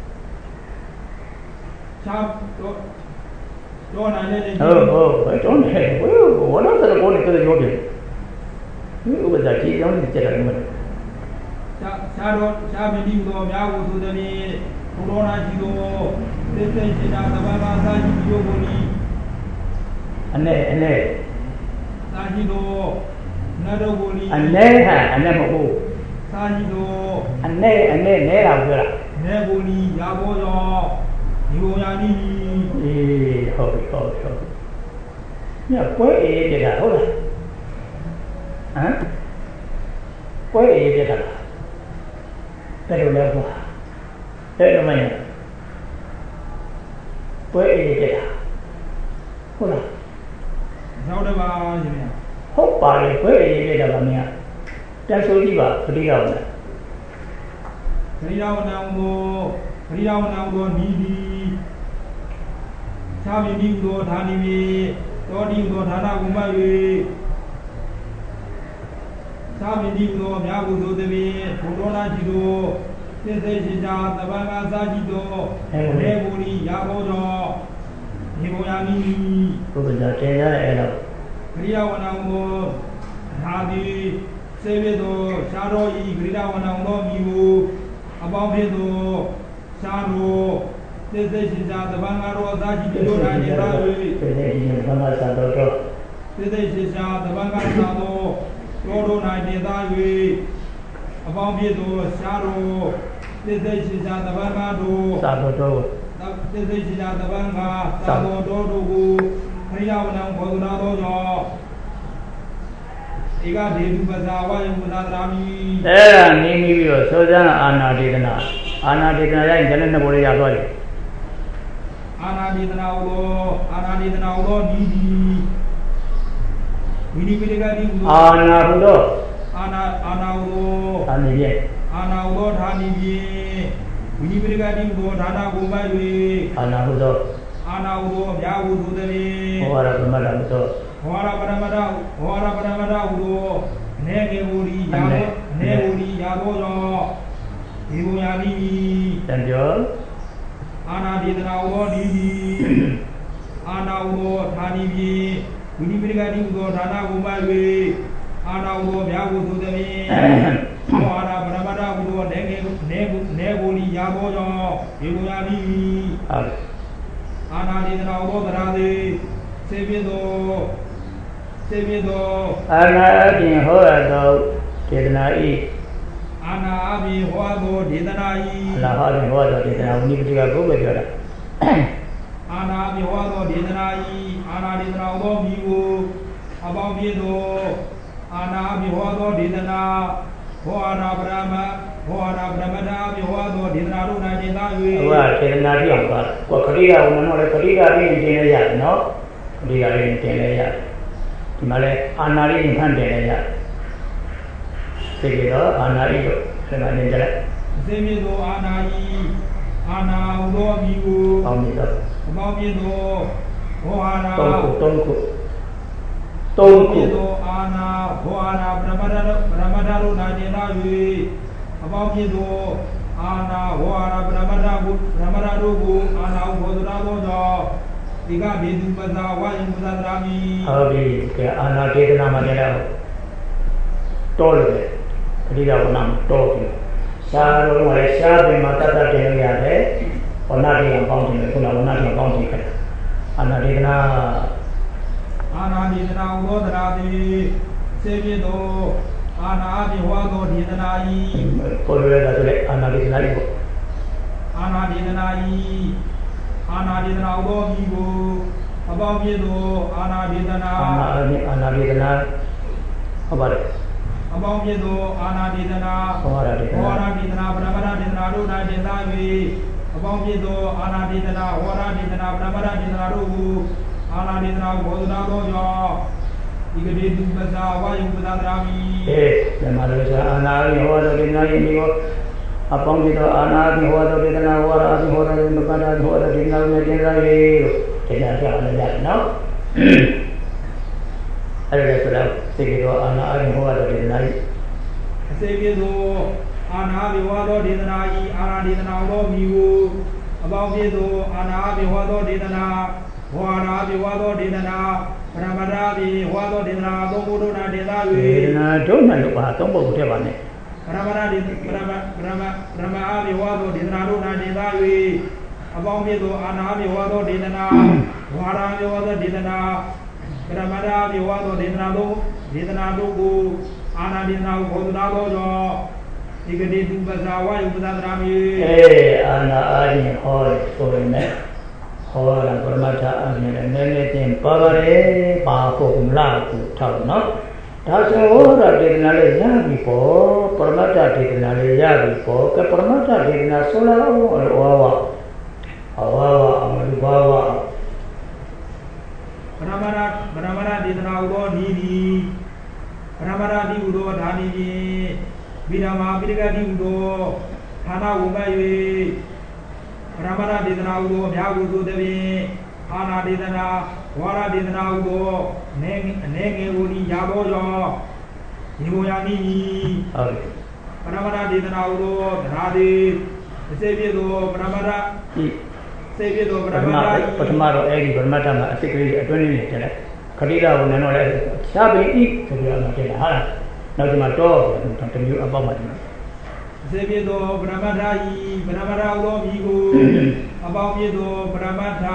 Siapa Đó là lên ờ ờ phải trốn này của nó sẽ là con này tôi vô đi nếu bây giờ chỉ giống như chết là mình sa sa đó sa bên đi đó nhà của tôi đây cô đó là gì đó သေသေရှိတာသဘာဝသာရှိယိုကိုလီအနေအနေသာရှိတော့နတ်တော်ကိုလီအနေဟာအနေမဟုတ်သာရှိတော့အနေအနေနဲတာပြောတာနဲကိုလီရာဘောရောဒီဘုံယာနီအေးဟုတ်ပြီဟုတ်ပြီဟုတ်ညပွဲအေးပြတာဟုတ်လားဟမ်ပွဲအေးပြတာဘယ်လိုလဲကွာတဲ့လိုမင်းပွဲအေးပြတာဟုတ်လားနောက်တစ်ပါးရှင်ဗျာဟုတ်ပါလေပွဲအေးပြတာပါမင်းကတက်ဆိုးကြည့်ပါပရိယောနဲ့ပရိယောနံကိုပရိယောနံကိုနီးဒီသာဝိနိကိုဌာနိမေတောတိကိုဌာနကုမ၍သာဝိနိကိုမြာကုသိုလ်တပိဘုဒ္ဓနာရှိတို့သေသေရှိတာသဗ္ဗငါသာရှိတို့နေဘူရိရာဘောတော်ဒီဘုရားမိဘုရားတင်ရတဲ့အဲ့တော့ဂရိယဝနံကိုသာတိစေဝေသောရှားတော်ဤဂရိယဝနံတော်မိကိုအပေါင်းဖြစ်သောရှားတော်သေသေရှိတာသဗ္ဗငါတော်သာရှိတို့၌နေတာ၍သေသေရှိတာသဗ္ဗငါသာတော်တော်သေသေရှိတာသဗ္ဗငါသာတော်တော်တို့၌နေတာ၍အပေါင်းဖြစ်သောရှားတော်သေသေရှိတာသဗ္ဗငါတော်သာတော်တော်သေသေရှိတာသဗ္ဗငါသာတော်တော်တို့ကိုခရိယဝနံဘောဓနာတော်ကြောင့်ဧကဒေတုပဇာဝယုပနာတရာမိအဲ့ဒါနေပြီးတော့သောဇာအာနာဒေသနာအာနာဒေသနာရဲ့ဉာဏ်နဲ့ဘောရရသွားတယ်အာနာဒေသနာဟောအာနာဒေသနာဟောဒီဒီဝိနိပိတကတိဟောအာနာဟုသောအာနာအာနာဟောအာနိယေအာနာဟောဌာနိယေဝိနိပိတကတိဟောဌာနာကိုပိုက်၍အာနာဟုသောအာနာဟောဗျာဟုသုတေဟောရပမတဟုသောဟောရပရမတဟောရပရမတဟုသောနေကေဝရီယာနေဝရီယာဘောရောဒီဘုံယာနိတံကျော်အာနာဒေသနာဟောဒီအာနာဟောဌာနိပြေဝိနိပိတကတိဟောဌာနာကိုပိုက်၍အာနာဟောဗျာဟုသုတေဟောရပရမတဟုသောနေကေနေနေဝရီယာဘောရောဒီဘုံယာနိအာနာဒေသနာဟောသရာတိစေပြသောစေပြသောအာနာအပြင်ဟောရသောဒေသနာဤအာနာအပြင်ဟောသောဒေသနာဤအလားဟောရင်ဟောသောဒေသနာဝိနိပိတကဘုရားပြောတာအာနာအပြင်ဟောသောဒေသနာဤအာနာဒေသနာဟောမိကိုအပေါင်းပြည့်သောအာနာအပြင်ဟောသောဒေသနာဟောအာနာပရမဟောအာနာပရမတာအပြင်ဟောသောဒေသနာတို့၌တင်သား၍ဟောဒေသနာပြအောင်ပါကိုခရိယာဝနတော့လေခရိယာလေးတင်ရရတယ်နော်ခရိယာလေးတင်ရရတယ်ဒီမှာလဲအာနာလေးဖန်တင်ရရတယ်သိကြတော့အာနာဤကိုဆက်မနေကြလိုက်စေမြေသောအာနာဤအာနာဟူသောအမည်ကိုပေါင်းပြီးတော့အပေါင်းပြည့်သောဟောအာနာသုံးခုသုံးခုသုံးခုသောအာနာဟောအာနာပရမတ္တပရမတ္တတို့၌တင်လာ၍အပေါင်းပြည့်သောအာနာဟောအာနာပရမတ္တကိုပရမတ္တတို့ကိုအာနာဟောသရာသောကြောင့်ဒီကဘေသူပဇာဝယုပဇာတရာမိဟုတ်ပြီကဲအာနာဒေသနာမှာလည်းတော်လို့လေခရိယာဝနာတော်ပြီရှားတော့လည်းရှားပင်မှာတတ်တတ်တင်ရတယ်ဝနာတေအပေါင်းတင်တယ်ခုနဝနာတေအပေါင်းတင်ခဲ့အာနာဒေသနာအာနာဒေသနာဟောသရာတိစေပြသောအာနာအပြဟောသောဒေသနာဤကိုလိုရတာဆိုလေအာနာဒေသနာဤပေါ့အာနာဒေသနာဤအာနာဒေသနာဟောမိကိုအပေါင်းပြည့်သောအာနာဒေသနာအာနာအာနာဒေသနာဟုတ်ပါတယ်အပေါင်းပြည့်သောအာနာဒေသနာဟောရဒေသနာဟောရဒေသနာပရမတ္ထဒေသနာတို့၌တင်သား၍အပေါင်းပြည့်သောအာနာဒေသနာဟောရဒေသနာပရမတ္ထဒေသနာတို့ကိုအာနာဒေသနာဘောဓနာသောကြောင့်ဒီကတိသူပဇာဝါယုပဇာတရာမိအေးဓမ္မတော်ဆိုအာနာဟောသောဒေသနာဤမျိုးအပေါင်းပြည့်သောအာနာဟောသောဒေသနာဟောရဟောသောဒေသနာဟောသောဒေသနာနဲ့တင်သား၍ဒေသနာပြအောင်လည်းရတယ်နော်အဲ့ဒါဆိုတော့စေကေသောအာနာအရင်ဟောသောဒေသနာဤစေကေသောအာနာဘိဝါသောဒေသနာဤအာနာဒေသနာသောမိကိုအပေါင်းပြည့်သောအာနာဘိဝါသောဒေသနာဟောနာဘိဝါသောဒေသနာပရမတ္ထဘိဝါသောဒေသနာသုံးခုတို့၌ဒေသ၍ဒေသနာတို့၌လို့ပါသုံးပုဒ်ထည့်ပါနဲ့ပရမတ္ထဒေပရမပရမပရမအာဘိဝါသောဒေသနာတို့၌ဒေသ၍ Abang itu anak biwado di tanah, warang biwado di tanah, keramada biwado di tanah tu, di tanah tu ku, anak di tanah ku tu dah dojo, jika di tu bahasa wajib bahasa rami. Eh, anak ani hoi soalnya, hoi orang permata ani nenek jempa bare, bahu kumlaku tahu no. Dah seorang di tanah leja bipo, permata di tanah leja bipo, ke permata di tanah solah awak. Awawa amadu bawa Beramara beramara di tanah udo diri beramara di udo dhani ji bidama bidga di udo thana umayi beramara di tanah udo bya udo devi ana di tanah wara di tanah udo neng nenge uni jabo jo nibo yani beramara di tanah udo dhadi sebi do beramara Sebi do beramara pertama lagi bermata mak sekali itu ni je lah. Kerja pun nak oleh siapa ini kerja macam mana? Nak cuma tu tentang you apa macam. Sebi do beramara i beramara ulo bigu apa bi do beramara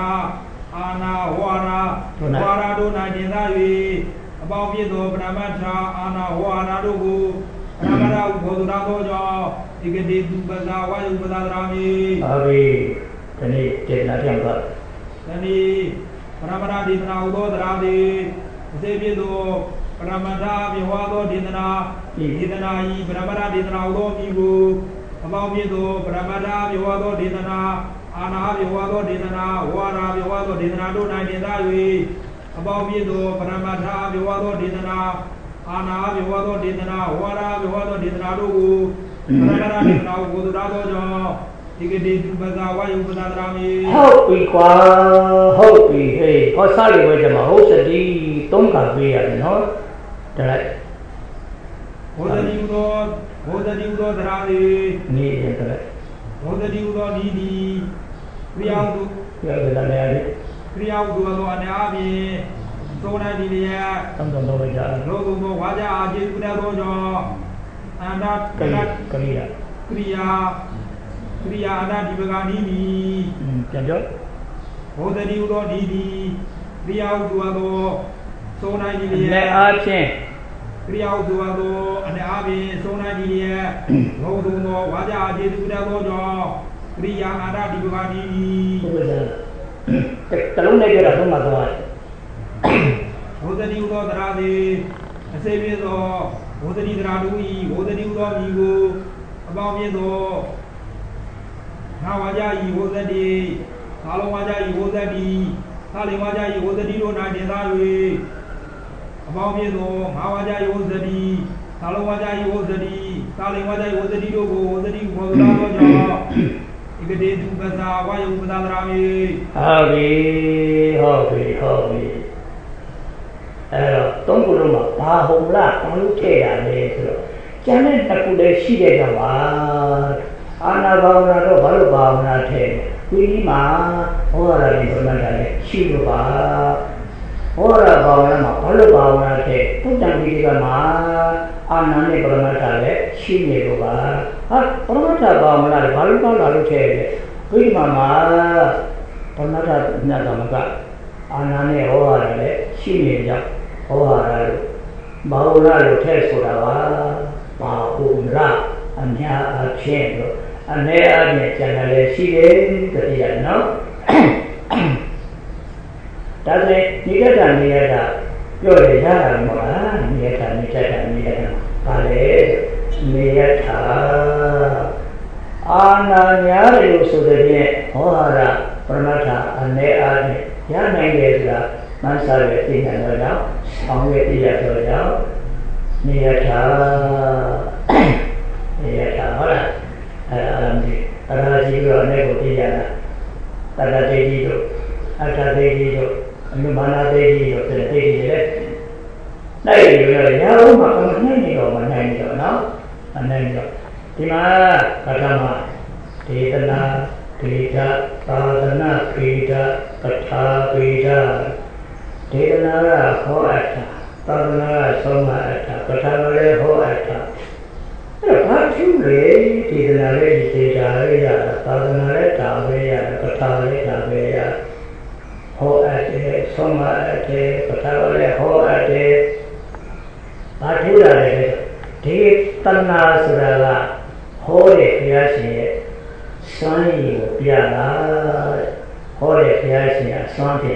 ana wara wara do na dinda wi apa bi do beramara ana wara do gu beramara ubo do na do jo ikedi tu bahasa wajib bahasa rami. Abi Jadi jadi yang ke. Jadi beramara di tanah udo terade, sebi do beramara biwado di tanah di tanah i beramara di tanah udo ibu, apa bi do beramara biwado di tanah anak biwado di tanah wara biwado di tanah do na di dawi, apa bi do beramara biwado di tanah anak biwado di tanah wara biwado di tanah do beramara di tanah udo terade jo. Jika di tu bahasa wajib bahasa rami. Hau ikwa, hau ihe, hau sali wajah mah, hau sedih, tongkar biar, no, terus. Hau sedih udo, hau sedih udo terade. Ni je terus. Hau sedih udo ni di, kriya udo. Ya kita ni ada. Kriya udo udo ane abi, sona di dia. Tentang tu wajah. Lo tu tu wajah aje kuda dojo, anda Kriya, kriya. Kriya. Kriya ada di bagani ni. Jadi, oh tadi udah di di kriya udah do, sona di dia. Ne aje. Kriya udah do, ane abi sona di dia. Lo tu do wajah aje tu dah do. Kriya ada di bagani ni. Kalau ni dia dah semua tuan. Oh tadi udah terade, sebi do, oh tadi teradui, oh tadi udah minggu, abang ni do. Na wajah ibu tadi, kalau wajah ibu tadi, kalau wajah ibu tadi lo nak dengarwe, apa dia tu? Na wajah ibu tadi, kalau wajah ibu tadi, kalau wajah ibu tadi lo go, tadi go dah lo jo. Ikut itu bahasa wajah bahasa rami. Habi, habi, habi. Eh, tunggu dulu, bahu lah, bahu cera ni tu. Jangan tak boleh sih jawab. Anak bawah tu baru bawah tu. Ini mah orang yang bermandai siapa? Orang bawah mah baru bawah tu. Pujan kita mah anak ni bermandai siapa? Ah, bermandai bawah tu baru bawah tu. Ini mah bermandai ni apa macam? Anak ni orang ni siapa? Orang bawah tu tersudah bahu merah. Anya action tu. Ane ane jangan lesi deh kerja no. Tapi ni kata ni kata, yo le jangan mula ni kata ni kata ni kata. Kale ni kata, ananya itu sudah orang permata ane ane yang ni kata masalah tinggal orang, orang tidak orang ni kata. Ni kata orang. Alhamdulillah. Ada juga ni bukti jana. Ada tegi tu, ada tegi tu, anu mana tegi tu, ada tegi je. Nai juga ni, aku makan mana ni kau mana ni kau, no, mana ni kau. Di mana kata mah, di tanah, tidak, tanah, tidak, kata tidak, di tanah kau ada, tanah semua ada, kata boleh kau ada. Apa tu le? Tidak ada tidak ada ya. Tak ada tak ada ya. Kata le tak ada ya. Ho ada, sama ada, kata le ho ada. Apa tu le? Di tanah surala ho le biasa. Sani biasa. Ho le biasa sani.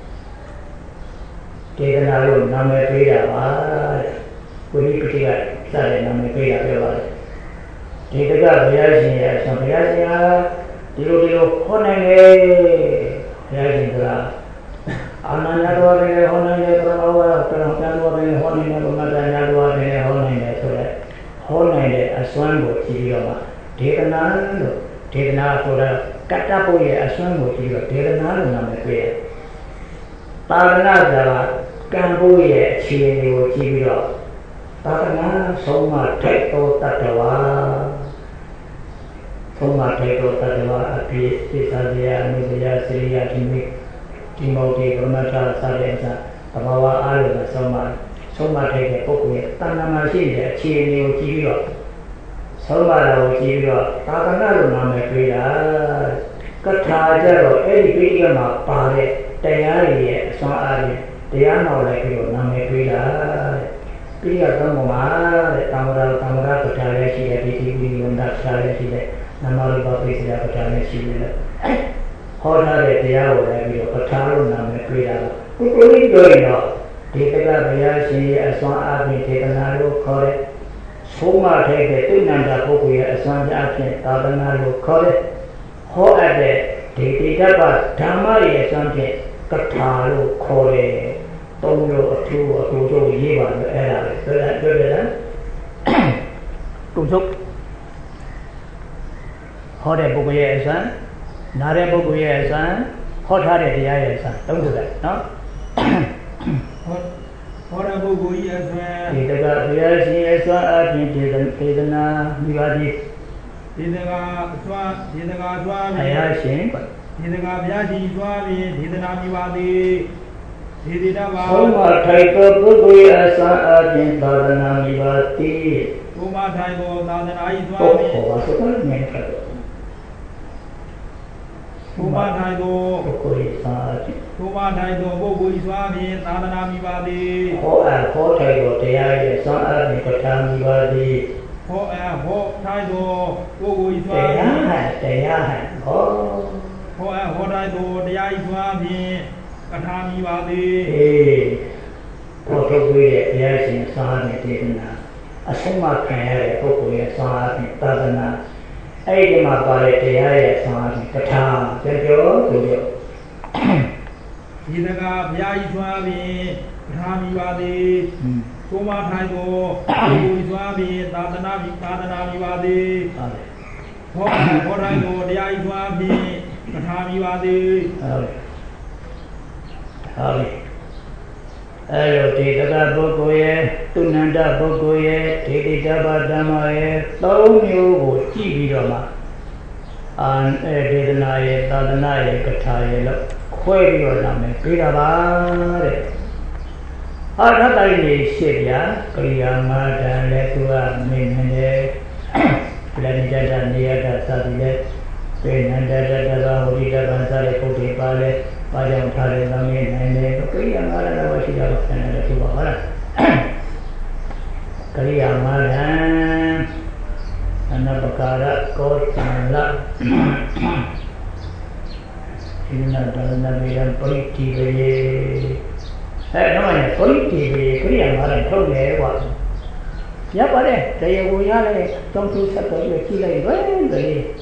Tidak ada nama beda. Kuni ketiga saya nama beda beda. Tidak ada biasa, sama biasa. Dulu dulu honen le, biasa juga. Anaknya dua le honen le terlalu, terlalu dua le honen le, anaknya dua le honen le sudah. Honen le aswan buat cium apa? Tidak nalar, tidak nalar sudah. Kata boleh aswan buat cium, tidak nalar nama beda. Tak nalar kan boleh cium buat cium. Karena semua itu terdawa, semua itu terdawa. Api sisa dia, mulia seria kimi, timau di permata sahaja. Bawa alu semua, semua itu pokoknya tanah masih dia cium cium. Semua lalu cium. Karena lu nama beda. Kata jero, ini beda mak pare. Tiada dia soal dia mau lagi nama beda. Pilih kamu mana? Kamera kamera berjalan sih, di T V mendak berjalan sih. Nama lupa pilih sudah berjalan sih. Hoda dia orang itu berjalan nama beda. Kutu ini doino. Dia berjalan sih, asal abis dia nalu kore. Semua dia itu nanda buku ya, asal abis tak nalu kore. Ho ada dia tidak dapat damai asal dia ketalu kore. Tunggu tu, tu tu ye baru era, betul betul. Tunggu. Hari buku ye esan, nare buku ye esan, hari dia ye esan. Tunggu dah, no? Hari buku ye esan. Kita kan dia si esan, ada kita kita na diwadi. Kita kan suami, kita kan suami. Ayah sih. Kita kan biasa suami, kita na diwadi. Semua itu buku asal ada dalam ibati. Semua itu dalam ibati. Oh, apa tu mereka? Semua itu buku asal. Semua itu buku Iswami dalam ibati. Oh, oh, itu dia asal ada dalam ibati. Oh, oh, itu buku Iswami. Dia, dia, oh. Oh, oh, itu dia Iswami. Kami wadi. Eh, pokok gue ya sih saat ini na, asma kaya pokok ya saat ini tadana, eh cuma pada dia ya saat ini kata, jadi tu. Kita kan biaya suami, kami wadi. Semua itu, buku suami, tadana tadana wadi. Orang orang itu dia suami, kami wadi. Hari, ayo kita buku ye, tunanda buku ye, tidak berdama ye, tahu ni ubu cibi dama, an eh tidak ye, tak nak ye kata ye lo, kue dia nama, kira bar. Ada tadi ni siapa, kerja madan letua, mengenai, pelani jalan dia dasar dia, pelani jalan dasar huri jalan dasar putih pale. Pajang thare nami nene to kaya ngala na wasi da kana da tu ba kaya ngala anna bakara ko tanla inna dalna biran politi be eh no ya politi be kaya ngala thau le wa ya pa le taya ko ya le tong tu sat to ye chi lai ba le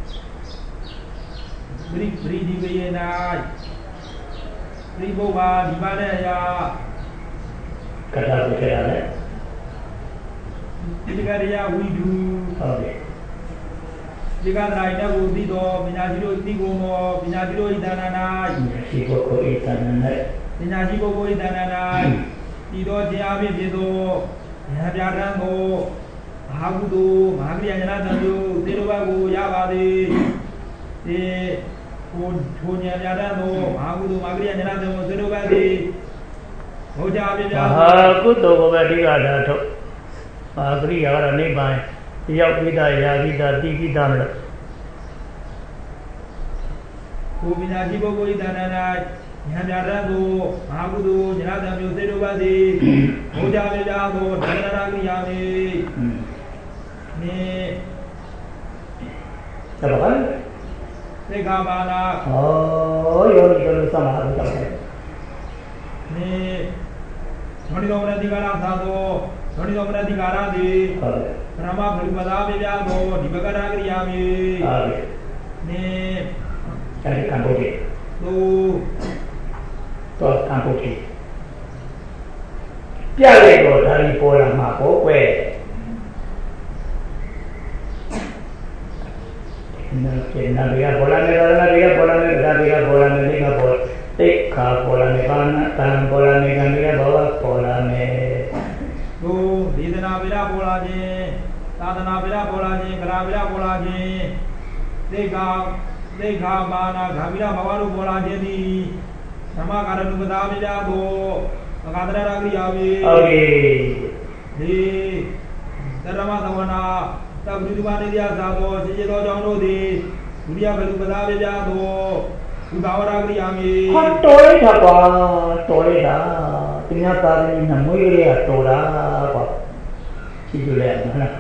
bri bri di be ye na Ribu ba di mana ya? Kata betul ada. Jika dia widu. Okay. Jika lainnya budi do, binasi do mo, binasi do itanana. Binasi koko itanana. Binasi koko itanana. Ido dia be do, ya biaran do. Hagu do, magri anjana tayo, tero bagu ya bade. Eh punya ada no, aku tu magri anjana tu seru bagi. Hoja abe dia. Aku tu kau bagi ada tu. Magri orang ni baik. ရောက်ပြီးသားရာပြီးသားတိပြီးသားမလို့ကိုပညာရှိပုဂ္ဂိုလ်ဤတဏ္ဍာ၌ဉာဏ်ပြတတ်သောမဟာကုသိုလ်ဉာဏ်တံမျိုးစေတို့ပါသည်ဘုရားပြကြသောဓမ္မနာကိယာမေနေတဘာလဲသေခါပါလာဟောယောဂီတို့စမှာတော့တယ်နေဓမ္မတော်မနတိကာရသာသောဓမ္မတော်မနတိကာရသည်ဟုတ်တယ်ပရမဘုရားပြကြသောဒီဘဂရကိယာမေဟုတ်တယ်နေအဲဒီကံပုတ်ကြီးသို့တော့ကံပုတ်ကြီးပြလိုက်တော့ဒါကြီးပေါ်လာမှာပေါ့ကွယ်နာကျေနာရီကပေါ်လာနေတော့နာရီကပေါ်လာနေဒါရီကပေါ်လာနေဒီကပေါ်တိတ်ခါပေါ်လာနေပါနာတန်ပေါ်လာနေကံရီကဘောပေါ်လာနေသို့ဒေသနာဗေဒပေါ်လာခြင်းသာသနာဗေဒပေါ်လာခြင်းကရာဗေဒပေါ်လာခြင်းသိက္ခာသိက္ခာပါဏာဂဗိရဘဝတို့ပေါ်လာခြင်းသည်ဓမ္မကာရဏုပဒါပြကြသောသက္ကတရကရိယာဝေဟုတ်ပြီဒီသရမသဝနာသဗ္ဗုဒ္ဓမာနေရသာသောစေကျေသောကြောင့်တို့သည်ဒုတိယဘလူပဒါပြကြသောဝိဘာဝရကရိယာမေဟောတော်လိုက်တာကွာတော်လိုက်တာပညာသာသမီနမွေးကလေးကတော်တာကွာကြည့်ကြလဲမလား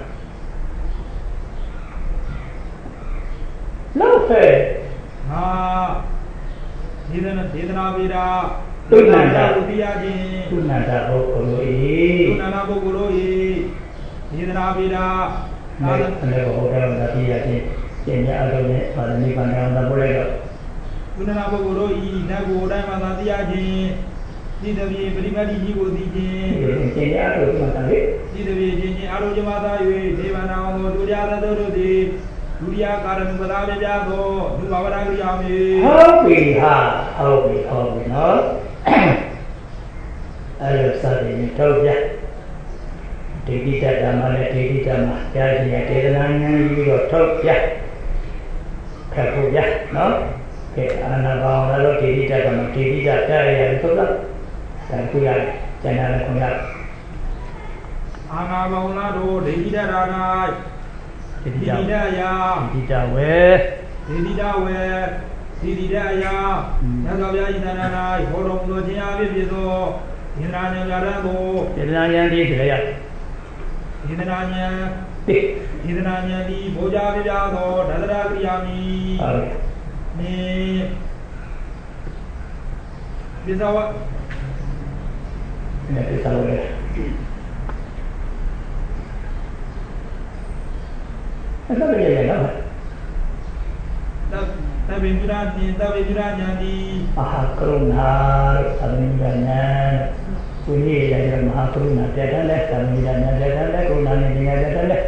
လောက်ဖဲဟာဒေသနာဒေသနာဗေဒသုဏ္ဏဝိယခြင်းသုဏ္ဏပုဂ္ဂိုလ်ဤသုဏ္ဏပုဂ္ဂိုလ်ဤဒေသနာဗေဒသာသနာ့ဘုရားတော်တိယခြင်းကျင့်ကြအလုံးနဲ့သာသနိဗ္ဗာန်တော်ပို့လိုက်တော့သုဏ္ဏပုဂ္ဂိုလ်ဤနတ်ကိုတိုင်းမှာသာတိယခြင်းဒီတပြေပရိမတ်ကြီးကိုသိခြင်းကျင့်ကြအလုံးမှာသာလေဒီတပြေခြင်းချင်းအလုံးကျမသာ၍ဒေဝနာအောင်တို့တရားသတော်တို့သည်ဒုတိယကာရဏုပဒါပြကြသောဒုဘာဝရကရိယာမေဟုတ်ပြီဟာဟုတ်ပြီဟုတ်ပြီနော်အဲ့လိုစသည်နဲ့ထုတ်ပြဒေတိတဓမ္မနဲ့ဒေတိဓမ္မကြားခြင်းရဲ့ဒေသနာဉာဏ်ကြီးတော့ထုတ်ပြခက်ဖို့ပြနော်ကဲအာနာပါဝလို့ဒေတိတဓမ္မဒေတိတကြားရရင်ထုတ်တော့ဒါခုရတယ်ကျန်တာလည်းခွန်ရအာနာပါဝလာတို့ဒေတိတရာ၌ဒေတိတယာဒေတိတဝေဒေတိတဝေဒေတိတယာသံဃာဗျာဤနာနာ၌ဘောတော်မူသောခြင်းအဖြစ်ဖြစ်သောဒေသနာဉာဏ်ကြတဲ့ကိုဒေသနာဉာဏ်ဒီတရရဒေသနာဉာဏ်တိဒေသနာဉာဏ်ဒီဘောကြပြပြသောဒသရကရိယာမိဟုတ်နေပိဇဝတ်နေပိဇဝတ်အဲ့ဒါလည်းရနော်သဗ္ဗေမြာတိသဗ္ဗေမြာဉာဏ်ဒီမဟာကရုဏာသဗ္ဗေမြာဉာဏ်ကိုကြီးရတဲ့မဟာကရုဏာပြတ်တဲ့သဗ္ဗေမြာဉာဏ်ပြတ်တဲ့ကရုဏာနဲ့ဉာဏ်ပြတ်တဲ့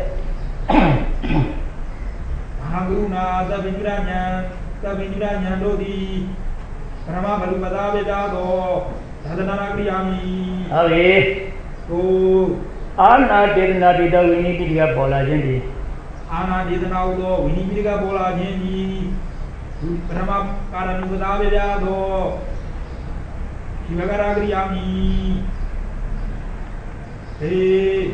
မဟာကရုဏာသဗ္ဗေမြာဉာဏ်သဗ္ဗေမြာဉာဏ်တို့သည်ပရမဘလူပဒါဝေဒသောသာသနာကရိယာမိဟုတ်ပြီကိုအာနာတေသနာတိတဝိနိတိကပေါ်လာခြင်းဒီအာနာဒေသနာဟုသောဝိနည်းပိဋကပေါ်လာခြင်းသည်ပထမကာရဏုပဒါပြပြသောဒီဘဂရကရိယာမိဟေး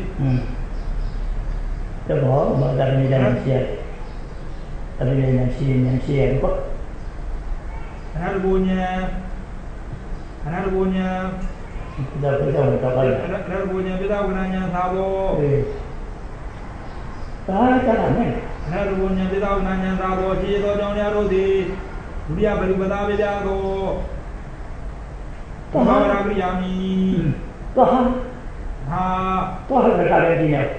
တဘောဘာသာနေတယ်ရှိရတယ်တပည့်ဉာဏ်ရှိဉာဏ်ရှိရတယ်ပေါ့အနာတဘောဉာဏ်အနာတဘောဉာဏ်ဒါပြတော့တော့ပါလားအနာတဘောဉာဏ်ပြတာဝိညာဉ်သာဘောဟေးသာကြတာနဲ့အနာတဘောဉာဏ်ပြတာဝိညာဉ်သာဘောခြေသောကြောင့်များတို့သည်ဒုတိယဘလူပဒါပြပြသောသဘာဝရကရိယာမိဟာဟာတော့ဟာလည်းဒီနေ့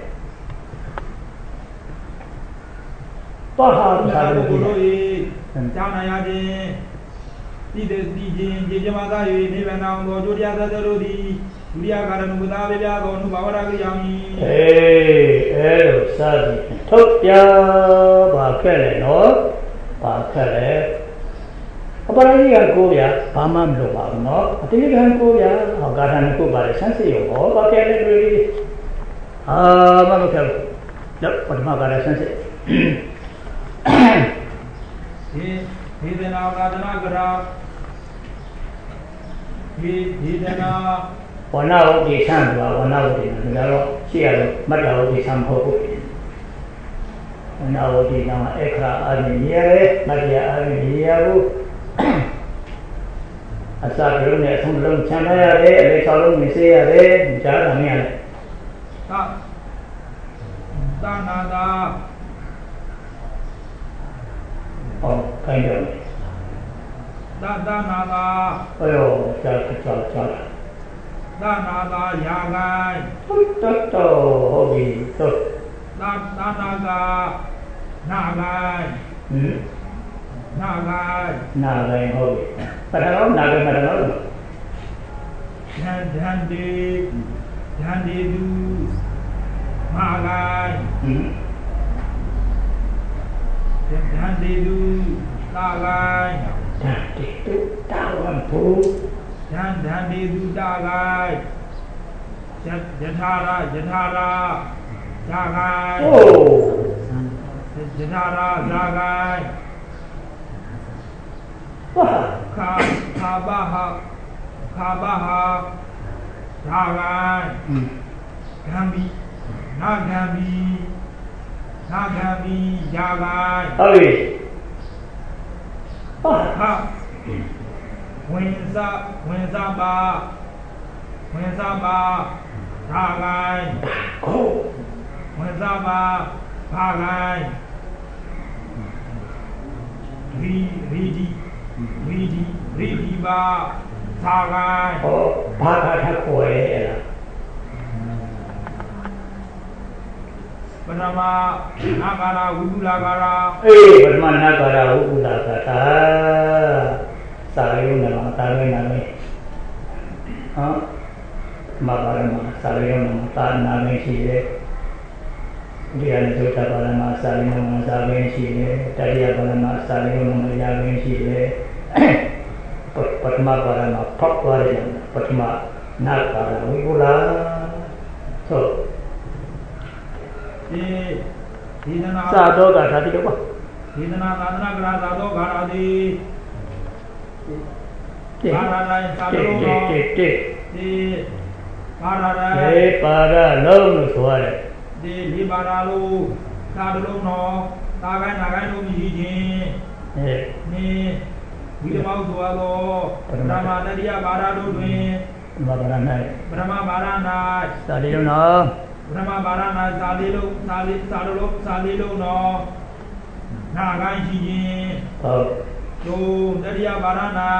တော့ဟာသာလို့ကိုလို့ဤကျောင်းနာရခြင်းဤတဲ့ဒီခြင်းကျေကျမသာ၍နိဗ္ဗာန်အောင်သောကျိုးတရားသတ္တတို့သည်ဒုတိယကာရဏုပဒါပြပြသောနုဘာဝရကရိယာမိအေးအဲလိုစသည်ထုတ်ပြပါခဲ့လေနော်ပါခဲ့လေအပရိယကိုဗျာဘာမှမလုပ်ပါဘူးเนาะအတိကံကိုဗျာဟောဂါထာနှစ်ခုပါတယ်ဆန်းစစ်ရောဟောပါခဲ့လေတွေအာမမခဲ့ဘူးတော့ပထမကလည်းဆန်းစစ်ဒီဒေသနာဂါသနာကရာဒီဒေသနာဝဏ္ဏဝတိဆံပါဝဏ္ဏဝတိဒါတော့ရှိရတော့မတ္တဝတိဆံမဟုတ်ဘူးနာဝတိနာမအခရာအာနိရဲမတရားအာနိရဲဘူးအစကလုံးနဲ့အဆုံးလုံးချမ်းသာရတယ်အလေး၆လုံးမြင်စေရတယ်ကြားတာမရနဲ့သာသာနာသာဟောခိုင်းတယ်သာသာနာသာ哎呦ကြားကြားကြားသာနာသာယာကိုင်းဟုတ်တော့ဟုတ်ပြီတော့သာသာနာသာနာကိုင်းဟင်နာကိုင်းနာကိုင်းဟုတ်ပြီပထမနာကိုင်းပထမလို့ဓန်ဓန်ဒီဓန်ဒီဒူမာကိုင်းဟင်ဓန်ဒီဒူသာကိုင်းဓန်ဒီဒူတာဝန်ဘူဓန်ဓန်ဒီဒူတာကိုင်းယထာရယထာရဇာကိုင်းโอ้ယထာရဇာကိုင်းဝါခါခါဘာဟာခါဘာဟာဇာကိုင်းဂမ်ဘီနာဂမ်ဘီနာဂမ်ဘီဇာကိုင်းဟုတ်ပြီဟာဟာဝင်စားဝင်စားပါဝင်စားပါဇာကိုင်းကိုဝင်စားပါဘာကိုင်းရီရီဒီရီဒီရီဒီပါဇာကိုင်းဟောဘာသာထက်ကိုရဲအဲ့ဒါပထမနာဂါရဝိပုလာဂါရအေးပထမနာဂါရဝိပုလာဂါရစာရုံးနဲ့တာရုံးနဲ့ဟောမဘာရမစာရုံးနဲ့တာနာမည်ရှိတယ်ဒီအနိစ္စပါရမစာရုံးနဲ့စာရင်းရှိတယ်တရားပါရမစာရုံးနဲ့ရာရင်းရှိတယ်ပထမပါရမဖတ်ပါရပထမနာဂါရဝိပုလာဆိုဒီဒီနာသာတော့ကဒါတိတော့ပါဒီနာသာသနာကရာသာတော့ဂါရတိဘာရတိုင်းသာလို့တော့တိတိဒီဘာရတိုင်းဒီပါရလုံးလို့ဆိုရတယ်ဒီဒီပါရလို့သာလုံးတော့သာကိုင်းနာကိုင်းလို့မြည်ခြင်းအဲနိဝိဓမောဆိုတော့ပထမတတိယဘာရတို့တွင်ဘာရ၌ပထမဘာရ၌သာလေးလုံးတော့ပထမဘာရ၌သာလေးလုံးသာလေးသာလုံးသာလေးလုံးတော့နာကိုင်းရှိခြင်းဟုတ်တို့တတိယဘာရ၌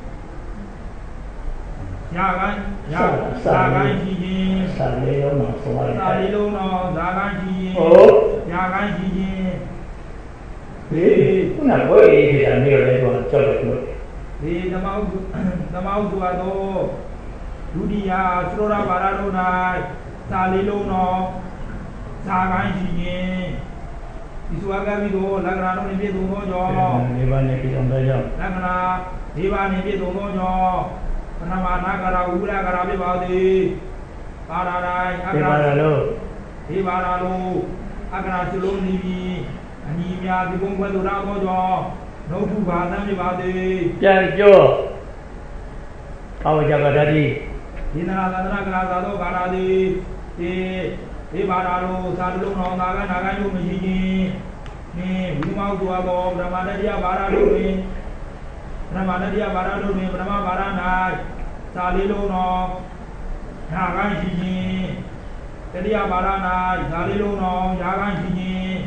ရာကိုင်းရာသာကိုင်းရှိခြင်းသာလေးလုံးတော့ဆိုရတယ်သာလေးလုံးတော့သာကိုင်းရှိခြင်းဟုတ်ရာကိုင်းရှိခြင်းဒီခုနဘွေးကြီးတာနေလည်းတော့ကြောက်တယ်လို့ဒီသမௌသမௌသူအတော့ဒုတိယသရောရဘာရတို့၌သာလေးလုံးတော့သာကိုင်းရှိခြင်းဒီစွာကပြီးတော့လက္ခဏာတို့နေပြည့်စုံသောကြောင့်ဒီပါနေပြည့်စုံသောကြောင့်လက္ခဏာဒီပါနေပြည့်စုံသောကြောင့်ပဏမာနာကရာဝိပလာကရာပြပါသည်ပါရတိုင်းအကရာလို့ဒီပါရလို့အကရာစလုံးနေပြီးအညီများဒီကုန်းခွဲသူရာသောကြောင့်နှုတ်ဖူပါသမ်းပြပါသည်ပြန်ပြောအောကြကတတိဒီနာသန္တနာကရာသာသောကာရာသည်ဒီဒီပါရလို့သာလုံးတော်သာကနာကိုင်းလို့မရှိခြင်းနင်းဝိမောက်သူအဘောဗြဟ္မာတတိယပါရတို့တွင်ပထမတတိယဘာရတို့တွင်ပထမဘာရ၌သာလေးလုံးတော်ညာကိုင်းရှိခြင်းတတိယဘာရ၌သာလေးလုံးတော်ညာကိုင်းရှိခြင်း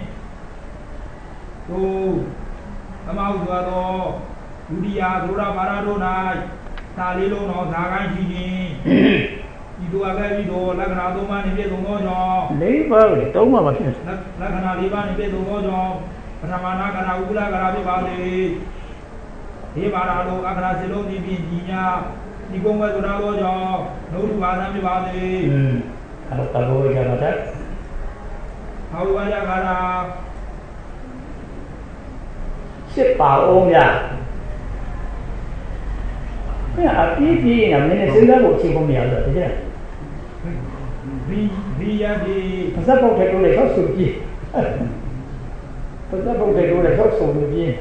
တို့သမௌစွာသောဒုတိယသရောဘာရတို့၌သာလေးလုံးတော်ဇာကိုင်းရှိခြင်းဒီတို့အကဲပြီးတော့လက္ခဏာသုံးပါးနှင့်ပြည့်စုံသောကြောင့်လေးပါးလေသုံးပါးပါဖြစ်လက္ခဏာလေးပါးနှင့်ပြည့်စုံသောကြောင့်ပထမနာကရာဥပ္ပလကရာဖြစ်ပါလေဒီပါရလို့အခရာစလုံးဒီပြင်ကြီးများဒီကုန်းဝဲဆိုတာတော့ကြောင့်နှုတ်လူပါသမ်းပြပါသည်อืมအဲ့တော့ဘုရားကြတော့ဟောဝါရကာရာစစ်ပါအောင်ရဘယ်အပြည့်ပြည့်နဲ့မင်းနဲ့စဉ်းစားဖို့အချိန်ကုန်မရတော့တကယ်ဘီဘီရဒီပတ်သက်ဖို့ထဲတိုးလေဆောက်စုကြည့်ပတ်သက်ဖို့ထဲတိုးလေဆောက်စုကြည့်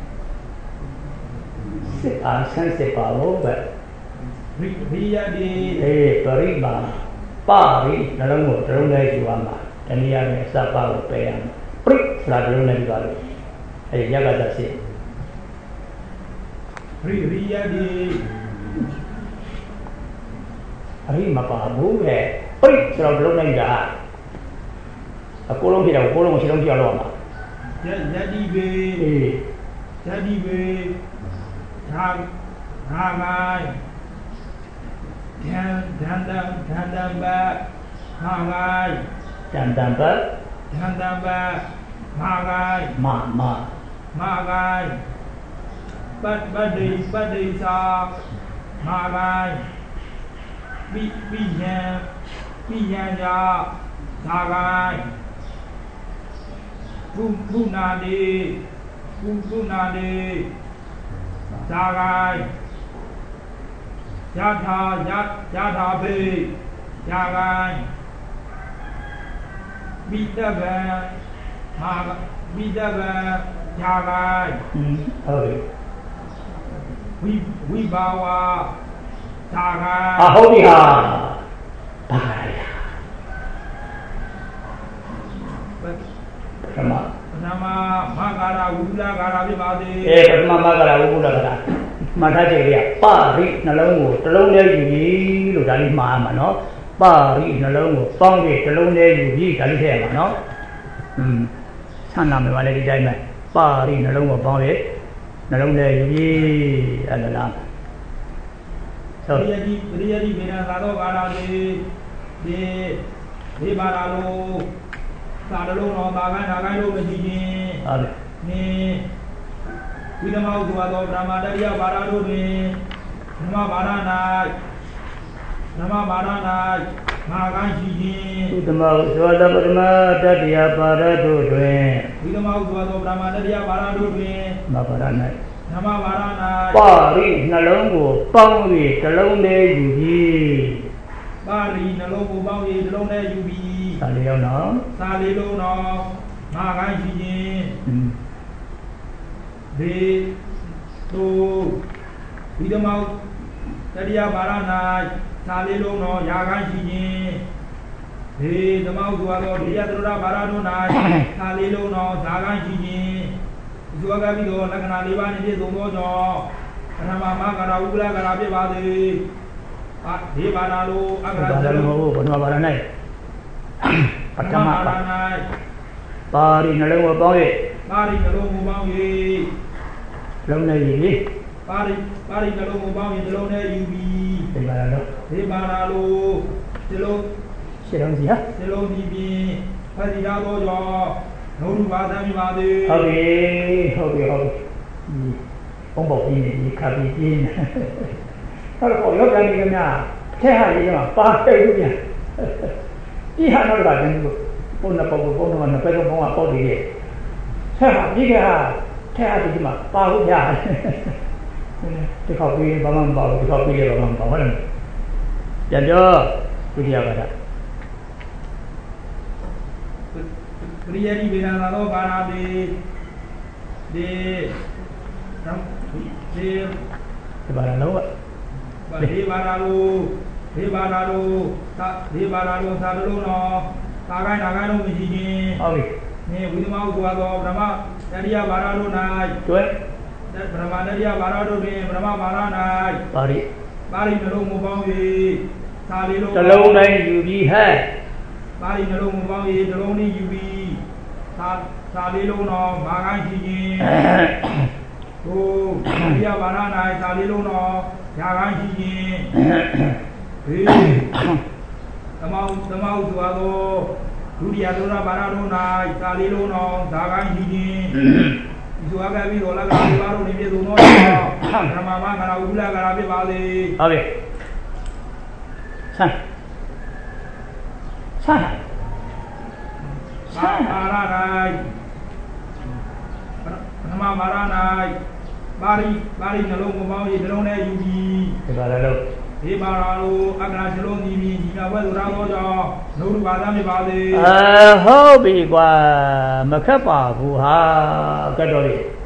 စစ်အားဆန်းစစ်ပါလို့ပဲဘီရဒီအေးပရိမာပါရီနှလုံးကိုတလုံးလေးယူရမှာတနည်းအားဖြင့်စပ်ပါလို့ပယ်ရမှာပရိဆိုတာဘယ်လိုလဲဒီပါလို့အဲ့ရကသာစေရိရိယတိအရိမပါဘူးပဲပရိဆိုတော့ဘယ်လိုလဲဒါအကိုလုံးဖြစ်တော့ကိုလုံးကိုရှင်းလုံးပြတော့မှာယယတိဘေအေးယတိဘေသာသာဂိုင်းဒန်ဒန်ဒန်ဒန်ဒန်ဘတ်မာဂိုင်းဒန်ဒန်ဘတ်ဒန်ဒန်ဘတ်မာဂိုင်းမာမာမာဂိုင်းပတ်ပတ်ဒီပတ်ဒီစာမာဂိုင်းပိပိယံပိယံကြသာဂိုင်းကုကုနာတိကုကုနာတိသာဂိုင်းယထာယယထာဖေယာဂိုင်းမိတဗံမာမိတဗံယာဂိုင်းဟုတ်ပြီဝိဝိဘာဝသာဂိုင်းဟာဟုတ်ပြီဟာဘာလဲပထမပထမမဂါရဝုဒ္ဒဂါရဖြစ်ပါစေအဲပထမမဂါရဝုဒ္ဒဂါရမှတ်ထားကြည့်ရပရိနှလုံးကိုတစ်လုံးလေးယူပြီးလို့ဒါလေးမှားမှာနော်ပရိနှလုံးကိုပေါင်းပြီးတစ်လုံးလေးယူပြီးဒါလေးထည့်ရမှာနော်อืมဆန္ဒမယ်ပါလေဒီတိုင်းပဲပရိနှလုံးကိုပေါင်းပြီးနှလုံးလေးယူပြီးအဲ့ဒါလားဆိုပရိယတိပရိယတိဗေဒသာသောဂါရတိဒီဒီပါလာလို့သာတလုံးတော်သာကိုင်းသာကိုင်းလို့မရှိခြင်းဟုတ်တယ်နိဝိဓမောသူသောဗြဟ္မာတရိယဘာရတို့တွင်ဓမ္မဘာရ၌ဓမ္မဘာရ၌မဟာကိုင်းရှိခြင်းဝိဓမောသူသောဗြဟ္မာတရိယဘာရတို့တွင်ဝိဓမောသူသောဗြဟ္မာတရိယဘာရတို့တွင်မဘာရ၌ဓမ္မဘာရ၌ပါရိနှလုံးကိုပေါင်း၍တစ်လုံးလေးယူပြီးပါရိနှလုံးကိုပေါင်း၍တစ်လုံးလေးယူပြီးသာလေးလုံးနော်သာလေးလုံးနော်မဟာကိုင်းရှိခြင်းဒေတုဝိဓမောတရိယဘာရ၌သာလေးလုံးတော်ယာကိုင်းရှိခြင်းဒေဓမ္မောသူသောဒိယသရဘာရတို့၌သာလေးလုံးတော်ဇာကိုင်းရှိခြင်းဒီဝကပြီးတော့လက္ခဏာ၄ပါးနှင့်ပြည့်စုံသောကြောင့်ပထမမဂါရဥပ္ပလဂါရဖြစ်ပါသည်အာဒီဘာနာလိုအက္ခရာစလုံးဘုရားဘာရ၌ပထမဘာရ၌ပါရိနှလုံးကိုပေါင်း၍ပါရိနှလုံးကိုပေါင်း၍လုံးနဲ့ယူပြီးပါရိပါရိနှလုံးကိုပေါင်းရင်နှလုံးနဲ့ယူပြီးဒီပါလားဒီပါလားလို့ဒီလိုရှင်းလုံးစီဟာဒီလိုဒီပြီးဖတ်စီရသောကြောင့်နှုတ်ဘာသာမိပါသည်ဟုတ်ပြီဟုတ်ပြီဟုတ်ပြီဘုံဘောပြီးဒီခါပြီးပြင်းအဲ့တော့ရောက်တယ်ခင်ဗျာထဲဟာလေးကပါတိတ်လို့ပြန်ဒီဟာတော့ကလည်းဘုံနဲ့ပုံပုံတော့နှစ်ပဲတော့ဘုံကပေါက်တည်ရဲ့ထဲဟာဒီကဟာထဲဟာဒီမှာပါလို့ရဒီခေါက်ပြီးဘာမှမပါဘူးဒီခေါက်ပြီးလည်းဘာမှမပါဟုတ်လားပြန်ပြောဒုတိယကတာပရိယတိဗေဒနာသောဘာနာတိဒီဒီဒီဘာနာလို့ဒီဘာနာလို့ဒီဘာနာလို့သာဒီဘာနာလို့သာလုံးတော့သာကိုင်းသာကိုင်းလို့မရှိခြင်းဟုတ်ပြီနေဝိသမောသူသောဗြဟ္မတရိယဘာနာတို့၌ကျွဲဗြဟ္မတရိယဘာနာတို့တွင်ဗြဟ္မဘာနာ၌ပါရိပါရိနှလုံးကိုပေါင်း၍သာလေးလုံးတစ်လုံးတိုင်းယူပြီးဟဲ့ပါရိနှလုံးကိုပေါင်း၍တစ်လုံးနှင့်ယူပြီးသာသာလေးလုံးတော်မာကိုင်းရှိခြင်းဟိုတရိယဘာနာ၌သာလေးလုံးတော်ယာကိုင်းရှိခြင်းဟေးသမောသမောသူသောဒုတိယသုရဘာရတို့၌သာလေးလုံးတော်သာကိုင်းရှိခြင်းဒီဆိုအပ်ပြီးတော့လက်ကလေးပါတို့နေပြည့်စုံသောဓမ္မမဂါရဝုလဂါရဖြစ်ပါလေဟုတ်ပြီဆန်းဆန်းဆန်းဘာရ၌ဓမ္မဘာရ၌ပါရိပါရိနှလုံးကိုပေါင်း၍နှလုံးနဲ့ယူပြီးဒီပါလားလို့ဒီပါလားလို့အက္ခရာနှလုံးညီပြီးညီနာဘွဲဆိုတော့ကြောင့်နှုတ်ဘာသာမြပါစေအဲဟုတ်ပြီကွာမခက်ပါဘူးဟာကတ်တော်လေး